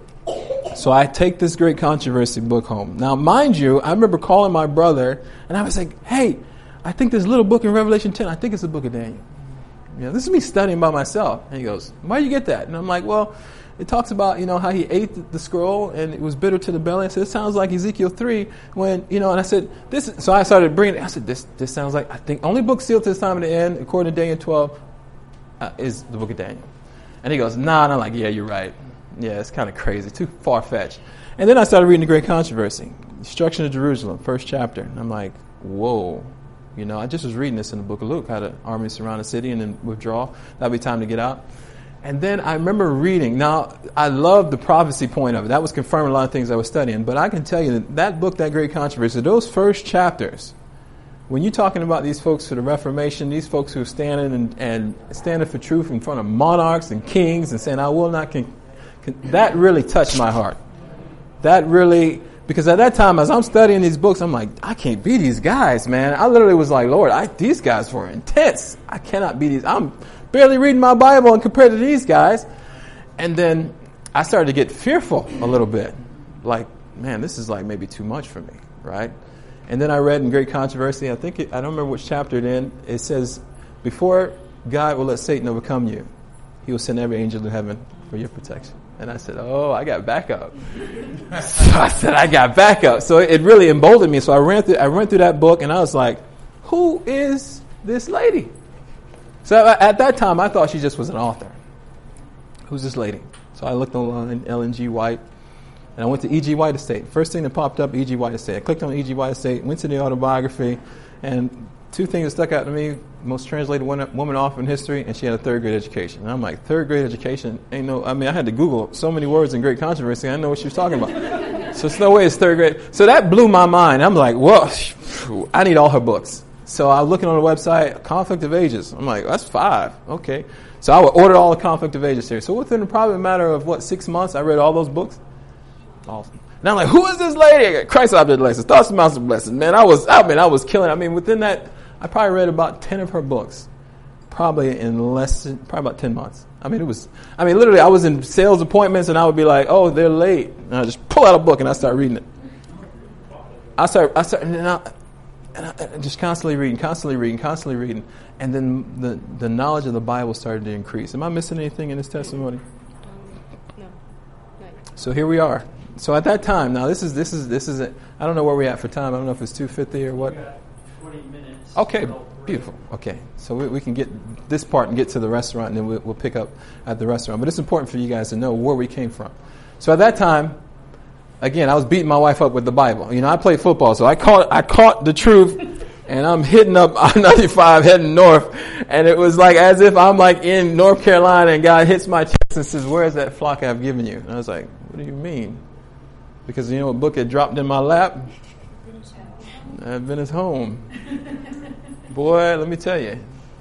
So I take this Great Controversy book home. Now, mind you, I remember calling my brother, and I was like, hey, I think this little book in Revelation ten, I think it's the book of Daniel. You know, this is me studying by myself. And he goes, why do you get that? And I'm like, well, it talks about, you know, how he ate the scroll and it was bitter to the belly. I said, it sounds like Ezekiel three when, you know, and I said, this is, so I started bringing it. I said, this this sounds like, I think, only book sealed to this time of the end, according to Daniel twelve, uh, is the book of Daniel. And he goes, nah, and I'm like, yeah, you're right. Yeah, it's kind of crazy, too far-fetched. And then I started reading the Great Controversy, Destruction of Jerusalem, first chapter. And I'm like, whoa. You know, I just was reading this in the book of Luke, how the army surround the city and then withdraw. That'd be time to get out. And then I remember reading. Now, I love the prophecy point of it. That was confirming a lot of things I was studying. But I can tell you that that book, that Great Controversy, those first chapters, when you're talking about these folks for the Reformation, these folks who are standing and, and standing for truth in front of monarchs and kings and saying, I will not, con-, con-, that really touched my heart. That really, because at that time, as I'm studying these books, I'm like, I can't be these guys, man. I literally was like, Lord, I, these guys were intense. I cannot be these. I'm barely reading my Bible and compared to these guys. And then I started to get fearful a little bit. Like, man, this is like maybe too much for me, right? And then I read in Great Controversy, I think, it, I don't remember which chapter it in, it says, before God will let Satan overcome you, he will send every angel to heaven for your protection. And I said, oh, I got backup. So I said, I got backup. So it really emboldened me. So I ran through, I ran through that book, and I was like, who is this lady? So at that time, I thought she just was an author. Who's this lady? So I looked online, Ellen G. White, and I went to E G. White Estate. First thing that popped up, E G. White Estate. I clicked on E G. White Estate, went to the autobiography, and two things that stuck out to me: most translated woman author in history, and she had a third grade education. And I'm like, third grade education? Ain't no. I mean, I had to Google so many words in Great Controversy. I didn't know what she was talking about. So it's no way it's third grade. So that blew my mind. I'm like, whoa, I need all her books. So I was looking on the website, Conflict of Ages. I'm like, that's five. Okay. So I would order all the Conflict of Ages series. So within probably a matter of, what, six months, I read all those books. Awesome. And I'm like, who is this lady? I got Christ Object Lessons, Thoughts and Mountains of Blessings. Man, I was, I mean, I was killing. I mean, within that, I probably read about ten of her books. Probably in less than, probably about ten months. I mean, it was, I mean, literally, I was in sales appointments and I would be like, oh, they're late. And I just pull out a book and I start reading it. I start, I start, and I, and, I, and just constantly reading, constantly reading, constantly reading. And then the, the knowledge of the Bible started to increase. Am I missing anything in this testimony? No. No. So here we are. So at that time, now this is, this is, this is, it. I don't know where we're at for time. I don't know if it's two fifty or what. We got twenty minutes. Okay, beautiful. Okay, so we, we can get this part and get to the restaurant, and then we'll, we'll pick up at the restaurant. But it's important for you guys to know where we came from. So at that time, again, I was beating my wife up with the Bible. You know, I played football, so I caught I caught the truth, and I'm hitting up I ninety-five heading north, and it was like as if I'm like in North Carolina, and God hits my chest and says, "Where's that flock I've given you?" And I was like, "What do you mean?" Because you know what book had dropped in my lap? Adventist Home. Boy, let me tell you,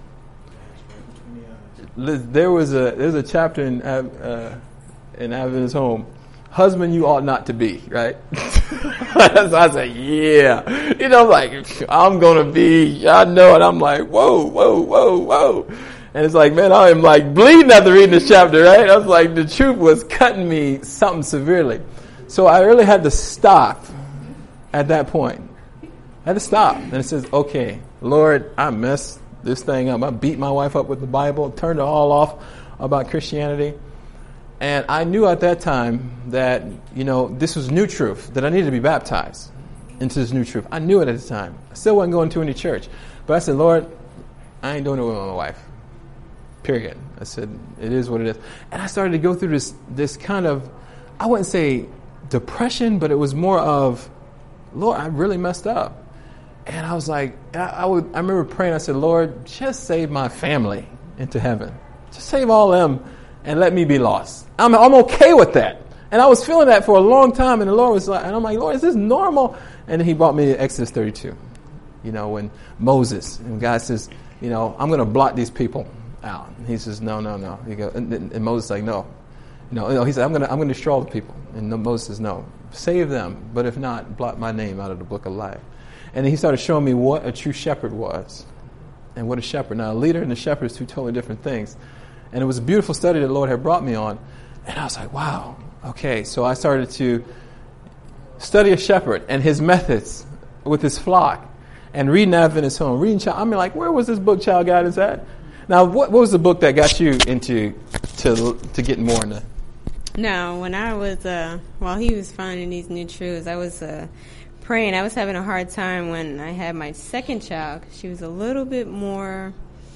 there was a there's a chapter in uh, in Adventist Home. Husband, you ought not to be, right? So I said, yeah. You know, like, I'm going to be, I know it. I'm like, whoa, whoa, whoa, whoa. And it's like, man, I am like bleeding after reading this chapter, right? I was like, the truth was cutting me something severely. So I really had to stop at that point. I had to stop. And it says, okay, Lord, I messed this thing up. I beat my wife up with the Bible, turned it all off about Christianity. And I knew at that time that, you know, this was new truth, that I needed to be baptized into this new truth. I knew it at the time. I still wasn't going to any church. But I said, Lord, I ain't doing it with my wife. Period. I said, it is what it is. And I started to go through this this kind of, I wouldn't say depression, but it was more of, Lord, I really messed up. And I was like, I, I would. I remember praying, I said, Lord, just save my family into heaven. Just save all them and let me be lost. I'm, I'm okay with that. And I was feeling that for a long time, and the Lord was like, and I'm like, Lord, is this normal? And then he brought me to Exodus thirty-two. You know, when Moses, and God says, you know, I'm going to blot these people out. And he says, no, no, no. He go, and, and Moses is like, no. You know, he said, I'm going to I'm going to destroy all the people. And Moses says, no, save them. But if not, blot my name out of the book of life. And then he started showing me what a true shepherd was and what a shepherd. Now, a leader and a shepherd is two totally different things. And it was a beautiful study that the Lord had brought me on. And I was like, wow, okay. So I started to study a shepherd and his methods with his flock and reading Adventist Home, reading child. I mean, like, where was this book, Child Guidance, at? Now, what, what was the book that got you into to to getting more into? No, when I was, uh, while he was finding these new truths, I was uh, praying. I was having a hard time when I had my second child. She was a little bit more,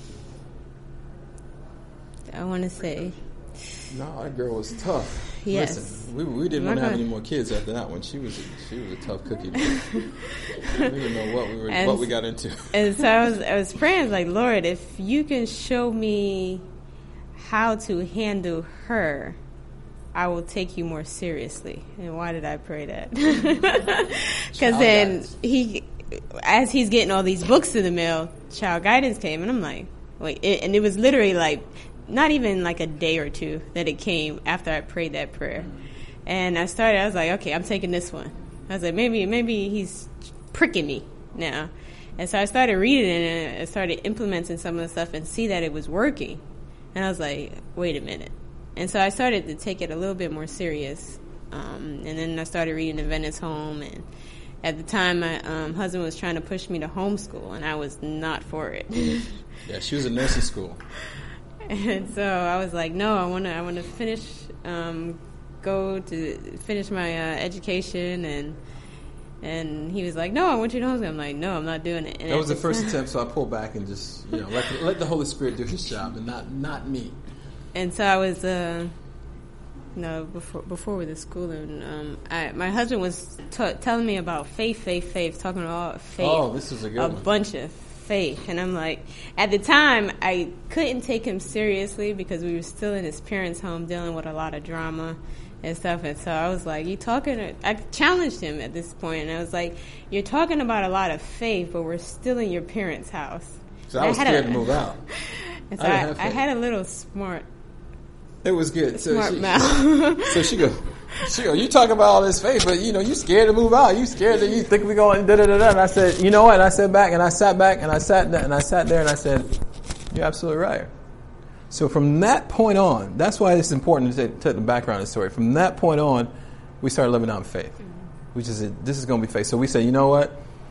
I want to say. No, that girl was tough. Yes. Listen, we we didn't want to have any more kids after that one. She was a, she was a tough cookie. We didn't know what we were and, what we got into. And so I was I was praying, I was like, Lord, if you can show me how to handle her, I will take you more seriously. And why did I pray that? Because then he, as he's getting all these books in the mail, Child Guidance came, and I'm like, wait, it, and it was literally like. Not even like a day or two that it came after I prayed that prayer. And I started, I was like, okay, I'm taking this one. I was like, maybe maybe he's pricking me now. And so I started reading it and I started implementing some of the stuff and see that it was working. And I was like, wait a minute. And so I started to take it a little bit more serious. Um, and then I started reading Adventist Home. And at the time, my um, husband was trying to push me to homeschool, and I was not for it. Yeah, she was in nursing school. And so I was like, no, I want to I want to finish, um, go to finish my uh, education. And and he was like, no, I want you to homeschool. I'm like, no, I'm not doing it. And that was the first attempt, so I pulled back and just, you know, let the, let the Holy Spirit do his job and not, not me. And so I was, uh, no, before before with the schooling, um, I, my husband was t- telling me about faith, faith, faith, talking about faith. Oh, this is a good a one. A bunch of faith. And I'm like, at the time, I couldn't take him seriously because we were still in his parents' home dealing with a lot of drama and stuff. And so I was like, you talking, I challenged him at this point, and I was like, you're talking about a lot of faith, but we're still in your parents' house. So I was scared a, to move out. And so I, I, I had a little smart It was good. So smart she, mouth. So she go, she go, you talk about all this faith, but you know, you scared to move out. You scared that you think we going da da da da. And I said, you know what? And I sat back and I sat back and I sat there and I sat there and I said, you're absolutely right. So from that point on, that's why it's important to take the background of the story. From that point on, we started living out faith, which is a, this is going to be faith. So we said, you know what?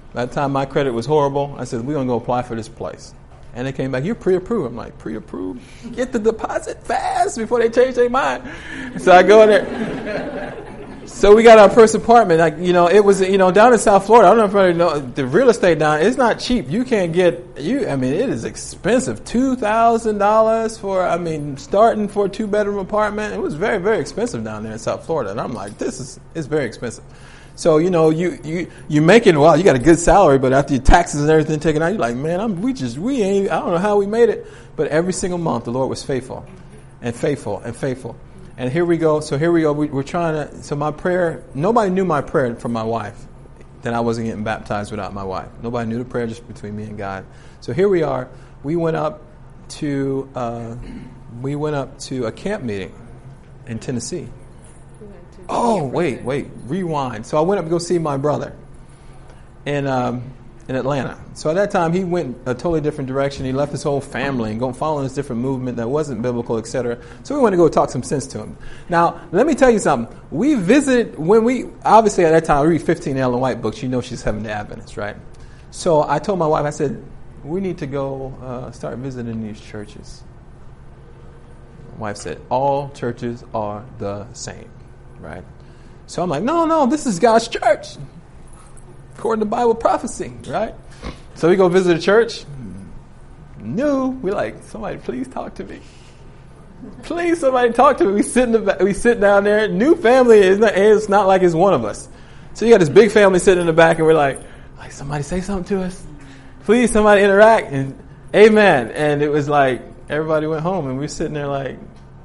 That time my credit was horrible. I said, we're going to go apply for this place. And they came back, you're pre-approved. I'm like, pre-approved? Get the deposit fast before they change their mind. So I go in there. So we got our first apartment. Like, you know, it was, you know, down in South Florida. I don't know if you know, the real estate down, it's not cheap. You can't get, you. I mean, it is expensive. two thousand dollars for, I mean, starting for a two-bedroom apartment. It was very, very expensive down there in South Florida. And I'm like, this is, it's very expensive. So, you know, you, you, you making, well, you got a good salary, but after your taxes and everything taken out, you're like, man, I'm, we just, we ain't, I don't know how we made it. But every single month, the Lord was faithful and faithful and faithful. And here we go. So here we go. We, we're trying to, so my prayer, nobody knew my prayer from my wife, that I wasn't getting baptized without my wife. Nobody knew the prayer, just between me and God. So here we are. We went up to, uh, we went up to a camp meeting in Tennessee. Oh, wait, wait, rewind. So I went up to go see my brother in um, in Atlanta. So at that time, he went a totally different direction. He left his whole family and go follow this different movement that wasn't biblical, et cetera. So we went to go talk some sense to him. Now, let me tell you something. We visited, when we, obviously at that time, I read fifteen Ellen White books. You know she's Seventh-day Adventist, right? So I told my wife, I said, we need to go uh, start visiting these churches. My wife said, all churches are the same. Right? So I'm like, no, no, this is God's church. According to Bible prophecy, right? So we go visit a church. New. We're like, somebody please talk to me. Please somebody talk to me. We sit in the we sit down there. New family is not, it's not like it's one of us. So you got this big family sitting in the back and we're like, like somebody say something to us. Please somebody interact. And amen. And it was like everybody went home and we were sitting there like,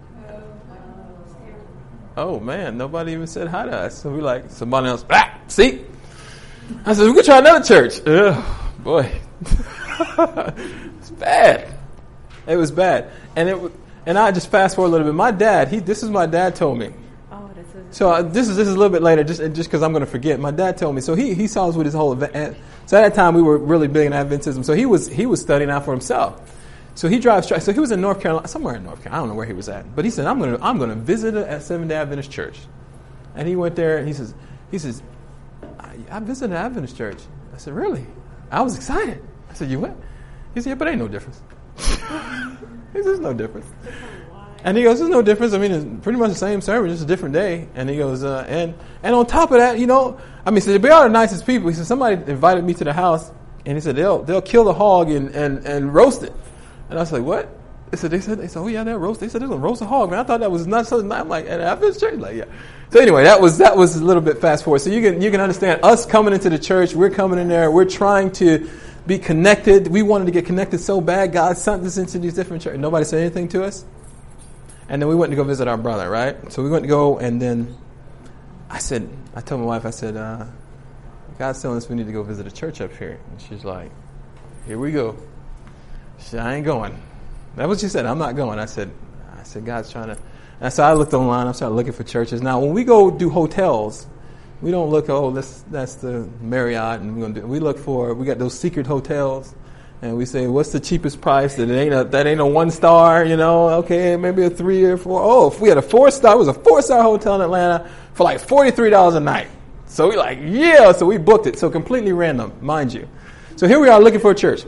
oh man, nobody even said hi to us. So we like, somebody else, ah, see? I said, we could try another church. Ugh, boy. It's bad. It was bad. And it and I just fast forward a little bit. My dad, he this is my dad told me. Oh, this is So uh, this is this is a little bit later, just just because I'm going to forget. My dad told me. So he he saw us with his whole event. So at that time we were really big in Adventism. So he was he was studying out for himself. So he drives. So he was in North Carolina, somewhere in North Carolina. I don't know where he was at, but he said, "I'm going to, I'm going to visit a Seventh-day Adventist church." And he went there, and he says, "He says, I, I visited an Adventist church." I said, "Really?" I was excited. I said, "You went?" He said, "Yeah, but ain't no difference." He says, "There's no difference." And he goes, "There's no difference. I mean, it's pretty much the same sermon, just a different day." And he goes, uh, "And and on top of that, you know, I mean, so they are the nicest people." He said, "Somebody invited me to the house, and he said they'll they'll kill the hog and and, and roast it." And I was like, what? They said, they said, they said, oh yeah, they'll roast. They said, they're going to roast a hog, man. I thought that was not something. I'm like, at Adventist church? Like, yeah. So anyway, that was, that was a little bit fast forward. So you can, you can understand us coming into the church. We're coming in there. We're trying to be connected. We wanted to get connected so bad. God sent us into these different churches. Nobody said anything to us. And then we went to go visit our brother, right? So we went to go, and then I said, I told my wife, I said, uh, God's telling us we need to go visit a church up here. And she's like, here we go. She said, I ain't going. That's what she said. I'm not going. I said, I said, God's trying to. And so I looked online. I started looking for churches. Now, when we go do hotels, we don't look, oh, that's that's the Marriott, and we're gonna do. We look for. We got those secret hotels, and we say, what's the cheapest price? That it ain't a that ain't a one star. You know, okay, maybe a three or four. Oh, if we had a four star, it was a four star hotel in Atlanta for like forty three dollars a night. So we like, yeah. So we booked it. So completely random, mind you. So here we are looking for a church.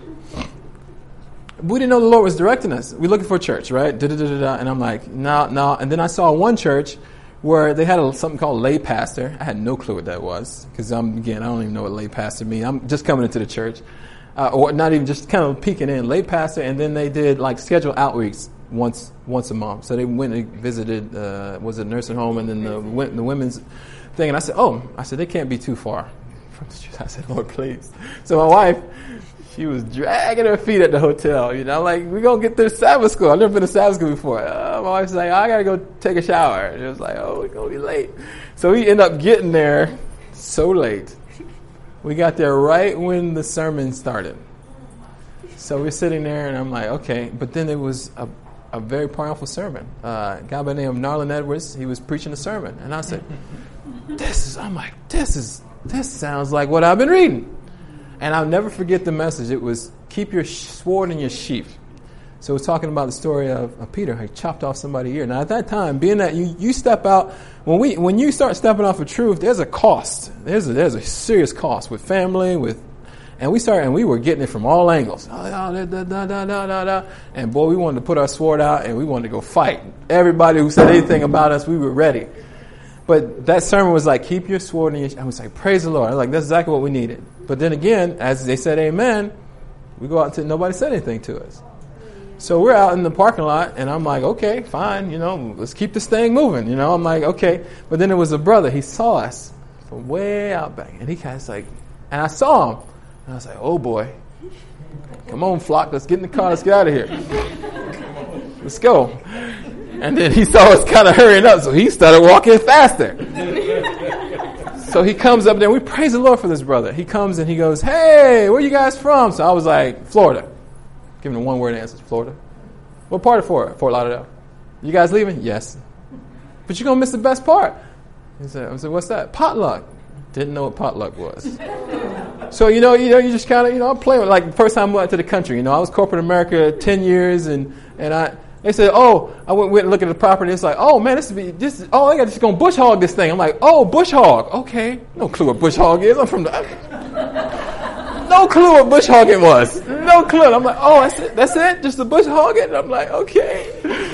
We didn't know the Lord was directing us. We're looking for a church, right? Da, da, da, da, da. And I'm like, no, no. And then I saw one church where they had a, something called lay pastor. I had no clue what that was because, I'm again, I don't even know what lay pastor means. I'm just coming into the church. Uh, or not even just kind of peeking in. Lay pastor, and then they did like scheduled outreach once once a month. So they went and visited, uh, was it a nursing home, and then the, the women's thing. And I said, oh, I said, they can't be too far from the church. I said, Lord, please. So my wife, she was dragging her feet at the hotel, you know, like, we're going to get to the Sabbath school. I've never been to Sabbath school before. Uh, my wife's like, I got to go take a shower. And it was like, oh, we're going to be late. So we end up getting there so late. We got there right when the sermon started. So we're sitting there, and I'm like, okay. But then it was a, a very powerful sermon. Uh, a guy by the name of Narlin Edwards, he was preaching a sermon. And I said, this is, I'm like, this is, this sounds like what I've been reading. And I'll never forget the message. It was, keep your sword in your sheath. So it was talking about the story of, of Peter. He chopped off somebody's ear. Now, at that time, being that you, you step out, when we when you start stepping off of truth, there's a cost. There's a, there's a serious cost with family, with And we started, and we were getting it from all angles. Oh, da, da, da, da, da, da, da. And boy, we wanted to put our sword out and we wanted to go fight. Everybody who said anything about us, we were ready. But that sermon was like, keep your sword in your, I was like, praise the Lord. I was like, that's exactly what we needed. But then again, as they said amen, we go out to, nobody said anything to us. So we're out in the parking lot, and I'm like, okay, fine, you know, let's keep this thing moving. You know, I'm like, okay. But then there was a brother, he saw us from way out back, and he kind of like, and I saw him, and I was like, oh boy, come on, flock, let's get in the car, let's get out of here. Let's go. And then he saw us kind of hurrying up, so he started walking faster. So he comes up there, and we praise the Lord for this brother. He comes and he goes, hey, where you guys from? So I was like, Florida. Giving him one word answers, Florida. What part of Florida? Fort Lauderdale. You guys leaving? Yes. But you're going to miss the best part. He said, I said, what's that? Potluck. Didn't know what potluck was. So, you know, you know, you just kind of, you know, I'm playing with, like, the first time I went to the country, you know, I was corporate America ten years, and, and I, they said, oh, I went, went and looked at the property. It's like, oh, man, this is, be, this, oh, I got just going to bush hog this thing. I'm like, oh, bush hog. Okay. No clue what bush hog is. I'm from the, I, no clue what bush hogging was. No clue. I'm like, oh, that's it? That's it? Just the bush hogging? I'm like, okay.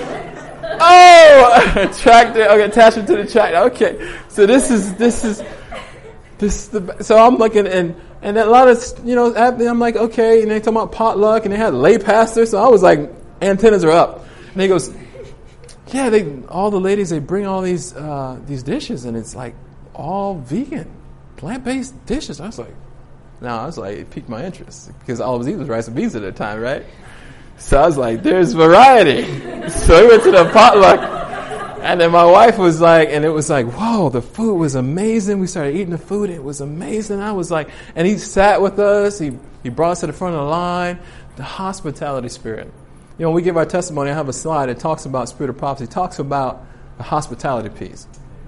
Oh, tractor. Okay, attachment to the tractor. Okay. So this is, this is, this is the, so I'm looking, and, and a lot of, you know, I'm like, okay, and they talking about potluck, and they had lay pastor, so I was like, antennas are up. And he goes, yeah, they, all the ladies, they bring all these, uh, these dishes, and it's like all vegan, plant-based dishes. I was like, no, I was like, it piqued my interest because all I was eating was rice and beans at the time, right? So I was like, there's variety. So we went to the potluck, and then my wife was like, and it was like, whoa, the food was amazing. We started eating the food. It was amazing. I was like, and he sat with us. He, he brought us to the front of the line. The hospitality spirit. You know, when we give our testimony, I have a slide that talks about spirit of prophecy. It talks about the hospitality piece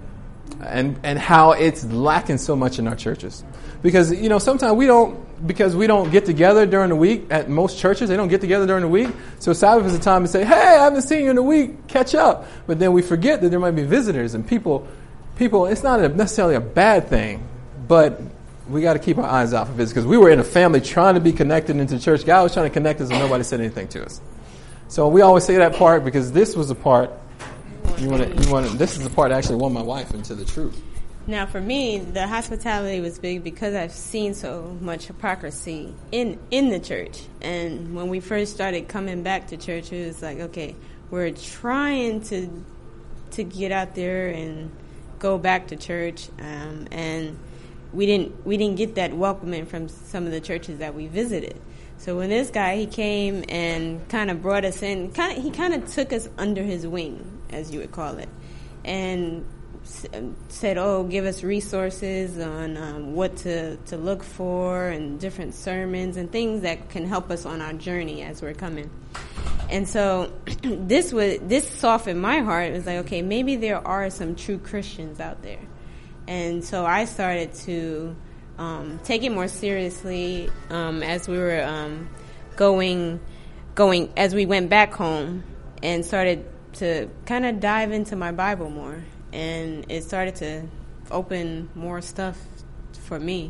and, and how it's lacking so much in our churches. Because, you know, sometimes we don't, because we don't get together during the week. At most churches, they don't get together during the week. So Sabbath is a time to say, hey, I haven't seen you in a week, catch up. But then we forget that there might be visitors and people, people, it's not a, necessarily a bad thing, but we got to keep our eyes off of it because we were in a family trying to be connected into the church. God was trying to connect us and nobody said anything to us. So we always say that part because this was the part, you want to, you want to, this is the part that actually won my wife into the truth. Now, for me, the hospitality was big because I've seen so much hypocrisy in, in the church. And when we first started coming back to church, it was like, okay, we're trying to to get out there and go back to church, um, and we didn't we didn't get that welcoming from some of the churches that we visited. So when this guy, he came and kind of brought us in, kind of, he kind of took us under his wing, as you would call it, and said, oh, give us resources on um, what to, to look for and different sermons and things that can help us on our journey as we're coming. And so this was this softened my heart. It was like, okay, maybe there are some true Christians out there. And so I started to um, take it more seriously um, as we were um, going, going as we went back home and started to kind of dive into my Bible more. And it started to open more stuff for me.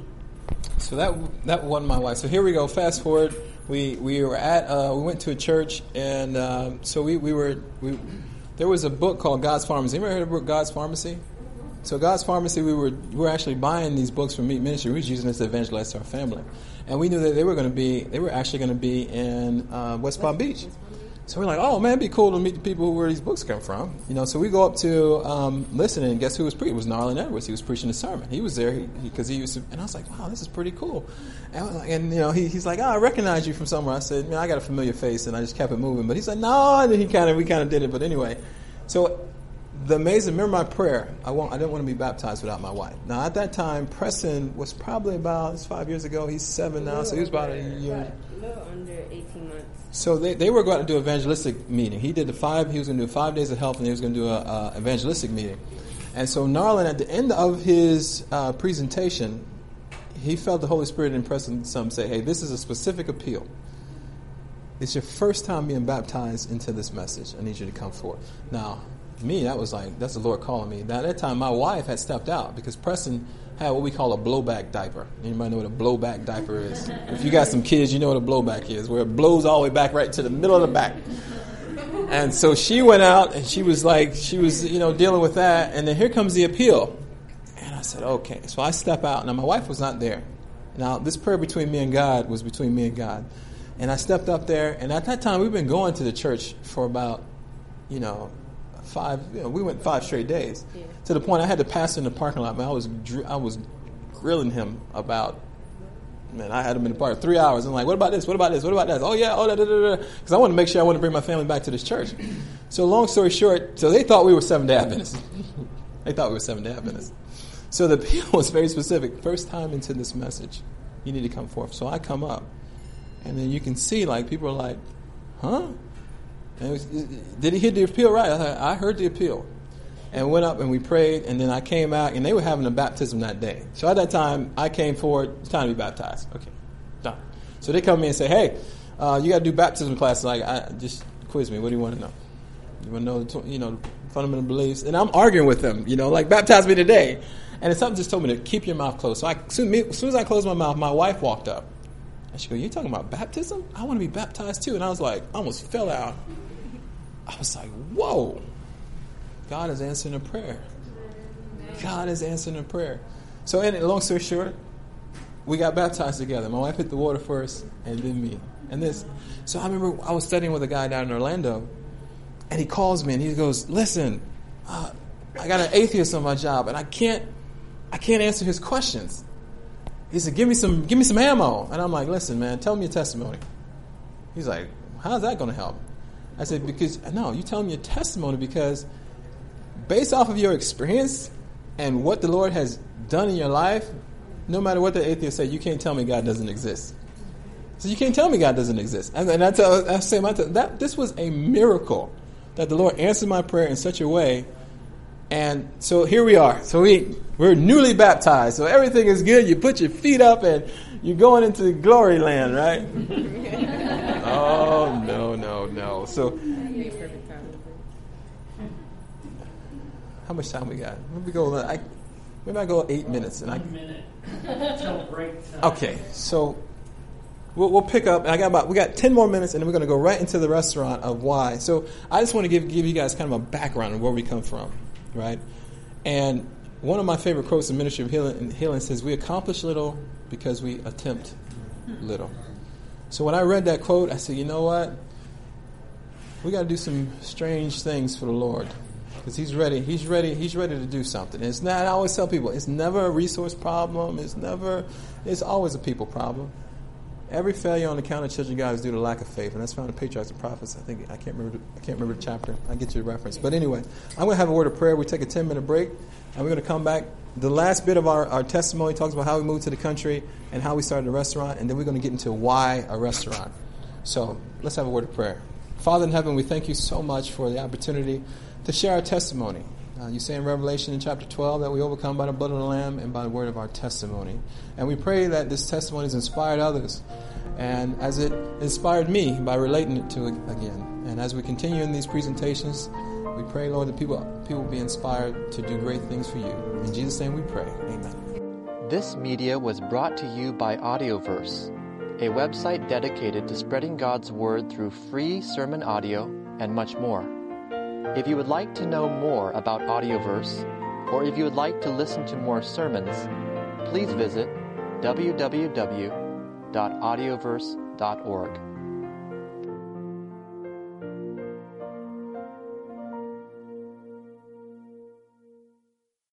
So that that won my wife. So here we go. Fast forward. We we were at uh, we went to a church, and uh, so we we were we there was a book called God's Pharmacy. Anybody heard of the book God's Pharmacy? So God's Pharmacy, we were we were actually buying these books from Meat Ministry. We were using this to evangelize to our family, and we knew that they were going to be they were actually going to be in uh, West Palm Beach. So we're like, oh man, it'd be cool to meet the people where these books come from, you know. So we go up to um, listen, and guess who was preaching? It was Narlin Edwards. He was preaching a sermon. He was there because he, he, he used to, and I was like, wow, this is pretty cool. And, and you know, he, he's like, oh, I recognize you from somewhere. I said, man, I got a familiar face, and I just kept it moving. But he's like, no, and then he kind of we kind of did it. But anyway, so the amazing. Remember my prayer. I won't. I didn't want to be baptized without my wife. Now at that time, Preston was probably about it's five years ago. He's seven now, so he was about a year. A little under eighteen months. So they, they were going to do an evangelistic meeting. He did the five. He was going to do five days of health, and he was going to do a, a evangelistic meeting. And so Narlin, at the end of his uh, presentation, he felt the Holy Spirit impress on some say, "Hey, this is a specific appeal. It's your first time being baptized into this message. I need you to come forward." Now, me, that was like, that's the Lord calling me. Now, at that time, my wife had stepped out because Preston had what we call a blowback diaper. Anybody know what a blowback diaper is? If you got some kids, you know what a blowback is, where it blows all the way back right to the middle of the back. And so she went out, and she was like, she was, you know, dealing with that. And then here comes the appeal. And I said, okay. So I step out. Now, my wife was not there. Now, this prayer between me and God was between me and God. And I stepped up there. And at that time, we've been going to the church for about, you know, five, you know, we went five straight days. Yeah. To the point I had to pass in the parking lot. Man, I was, I was grilling him about, man, I had him in the park three hours. I'm like, what about this? What about this? What about that? Oh, yeah, oh, da, da, da, da. Because I wanted to make sure I wanted to bring my family back to this church. So long story short, so they thought we were Seventh-day Adventists. They thought we were Seventh-day Adventists. So the appeal was very specific. First time into this message, you need to come forth. So I come up, and then you can see, like, people are like, huh? And it was, did he hear the appeal right? I, thought, I heard the appeal. And went up and we prayed, and then I came out, and they were having a baptism that day. So at that time, I came forward, it's time to be baptized. Okay, done. So they come to me and say, hey, uh, you got to do baptism class. Like, I, just quiz me. What do you want to know? You want to know, the, you know, fundamental beliefs? And I'm arguing with them, you know, like, baptize me today. And something just told me to keep your mouth closed. So I, as, soon, as soon as I closed my mouth, my wife walked up. And she goes, you talking about baptism? I want to be baptized too. And I was like, I almost fell out. I was like, whoa. God is answering a prayer. God is answering a prayer. So, in long story short, we got baptized together. My wife hit the water first, and then me. And this. So I remember I was studying with a guy down in Orlando, and he calls me and he goes, "Listen, uh, I got an atheist on my job, and I can't, I can't answer his questions." He said, "Give me some, give me some ammo." And I'm like, "Listen, man, tell me your testimony." He's like, "How's that going to help?" I said, "Because no, you tell me your testimony because." Based off of your experience and what the Lord has done in your life, no matter what the atheist said, you can't tell me God doesn't exist. So you can't tell me God doesn't exist. And, and I tell, I say, my t- that this was a miracle that the Lord answered my prayer in such a way. And so here we are. So we we're newly baptized. So everything is good. You put your feet up and you're going into glory land, right? Oh no no no. So. How much time we got? Maybe we go. I, maybe I go eight minutes. And One I, minute until break time. Okay, so we'll, we'll pick up. And I got about we got ten more minutes, and then we're going to go right into the restaurant of why. So I just want to give give you guys kind of a background of where we come from, right? And one of my favorite quotes in Ministry of Healing, Healing says, "We accomplish little because we attempt little." So when I read that quote, I said, you know what? We got to do some strange things for the Lord. Because he's ready, he's ready, he's ready to do something. It's not. I always tell people, it's never a resource problem. It's never. It's always a people problem. Every failure on the account of children of God is due to lack of faith, and that's found in Patriarchs and Prophets. I think I can't remember. I can't remember the chapter. I will get you the reference. But anyway, I'm going to have a word of prayer. We take a ten minute break, and we're going to come back. The last bit of our, our testimony talks about how we moved to the country and how we started a restaurant, and then we're going to get into why a restaurant. So let's have a word of prayer. Father in heaven, we thank you so much for the opportunity to share our testimony. Uh, you say in Revelation in chapter twelve that we overcome by the blood of the Lamb and by the word of our testimony. And we pray that this testimony has inspired others. And as it inspired me by relating it to it again. And as we continue in these presentations, we pray, Lord, that people, people be inspired to do great things for you. In Jesus' name we pray. Amen. This media was brought to you by Audioverse, a website dedicated to spreading God's Word through free sermon audio and much more. If you would like to know more about Audioverse, or if you would like to listen to more sermons, please visit w w w dot audioverse dot org.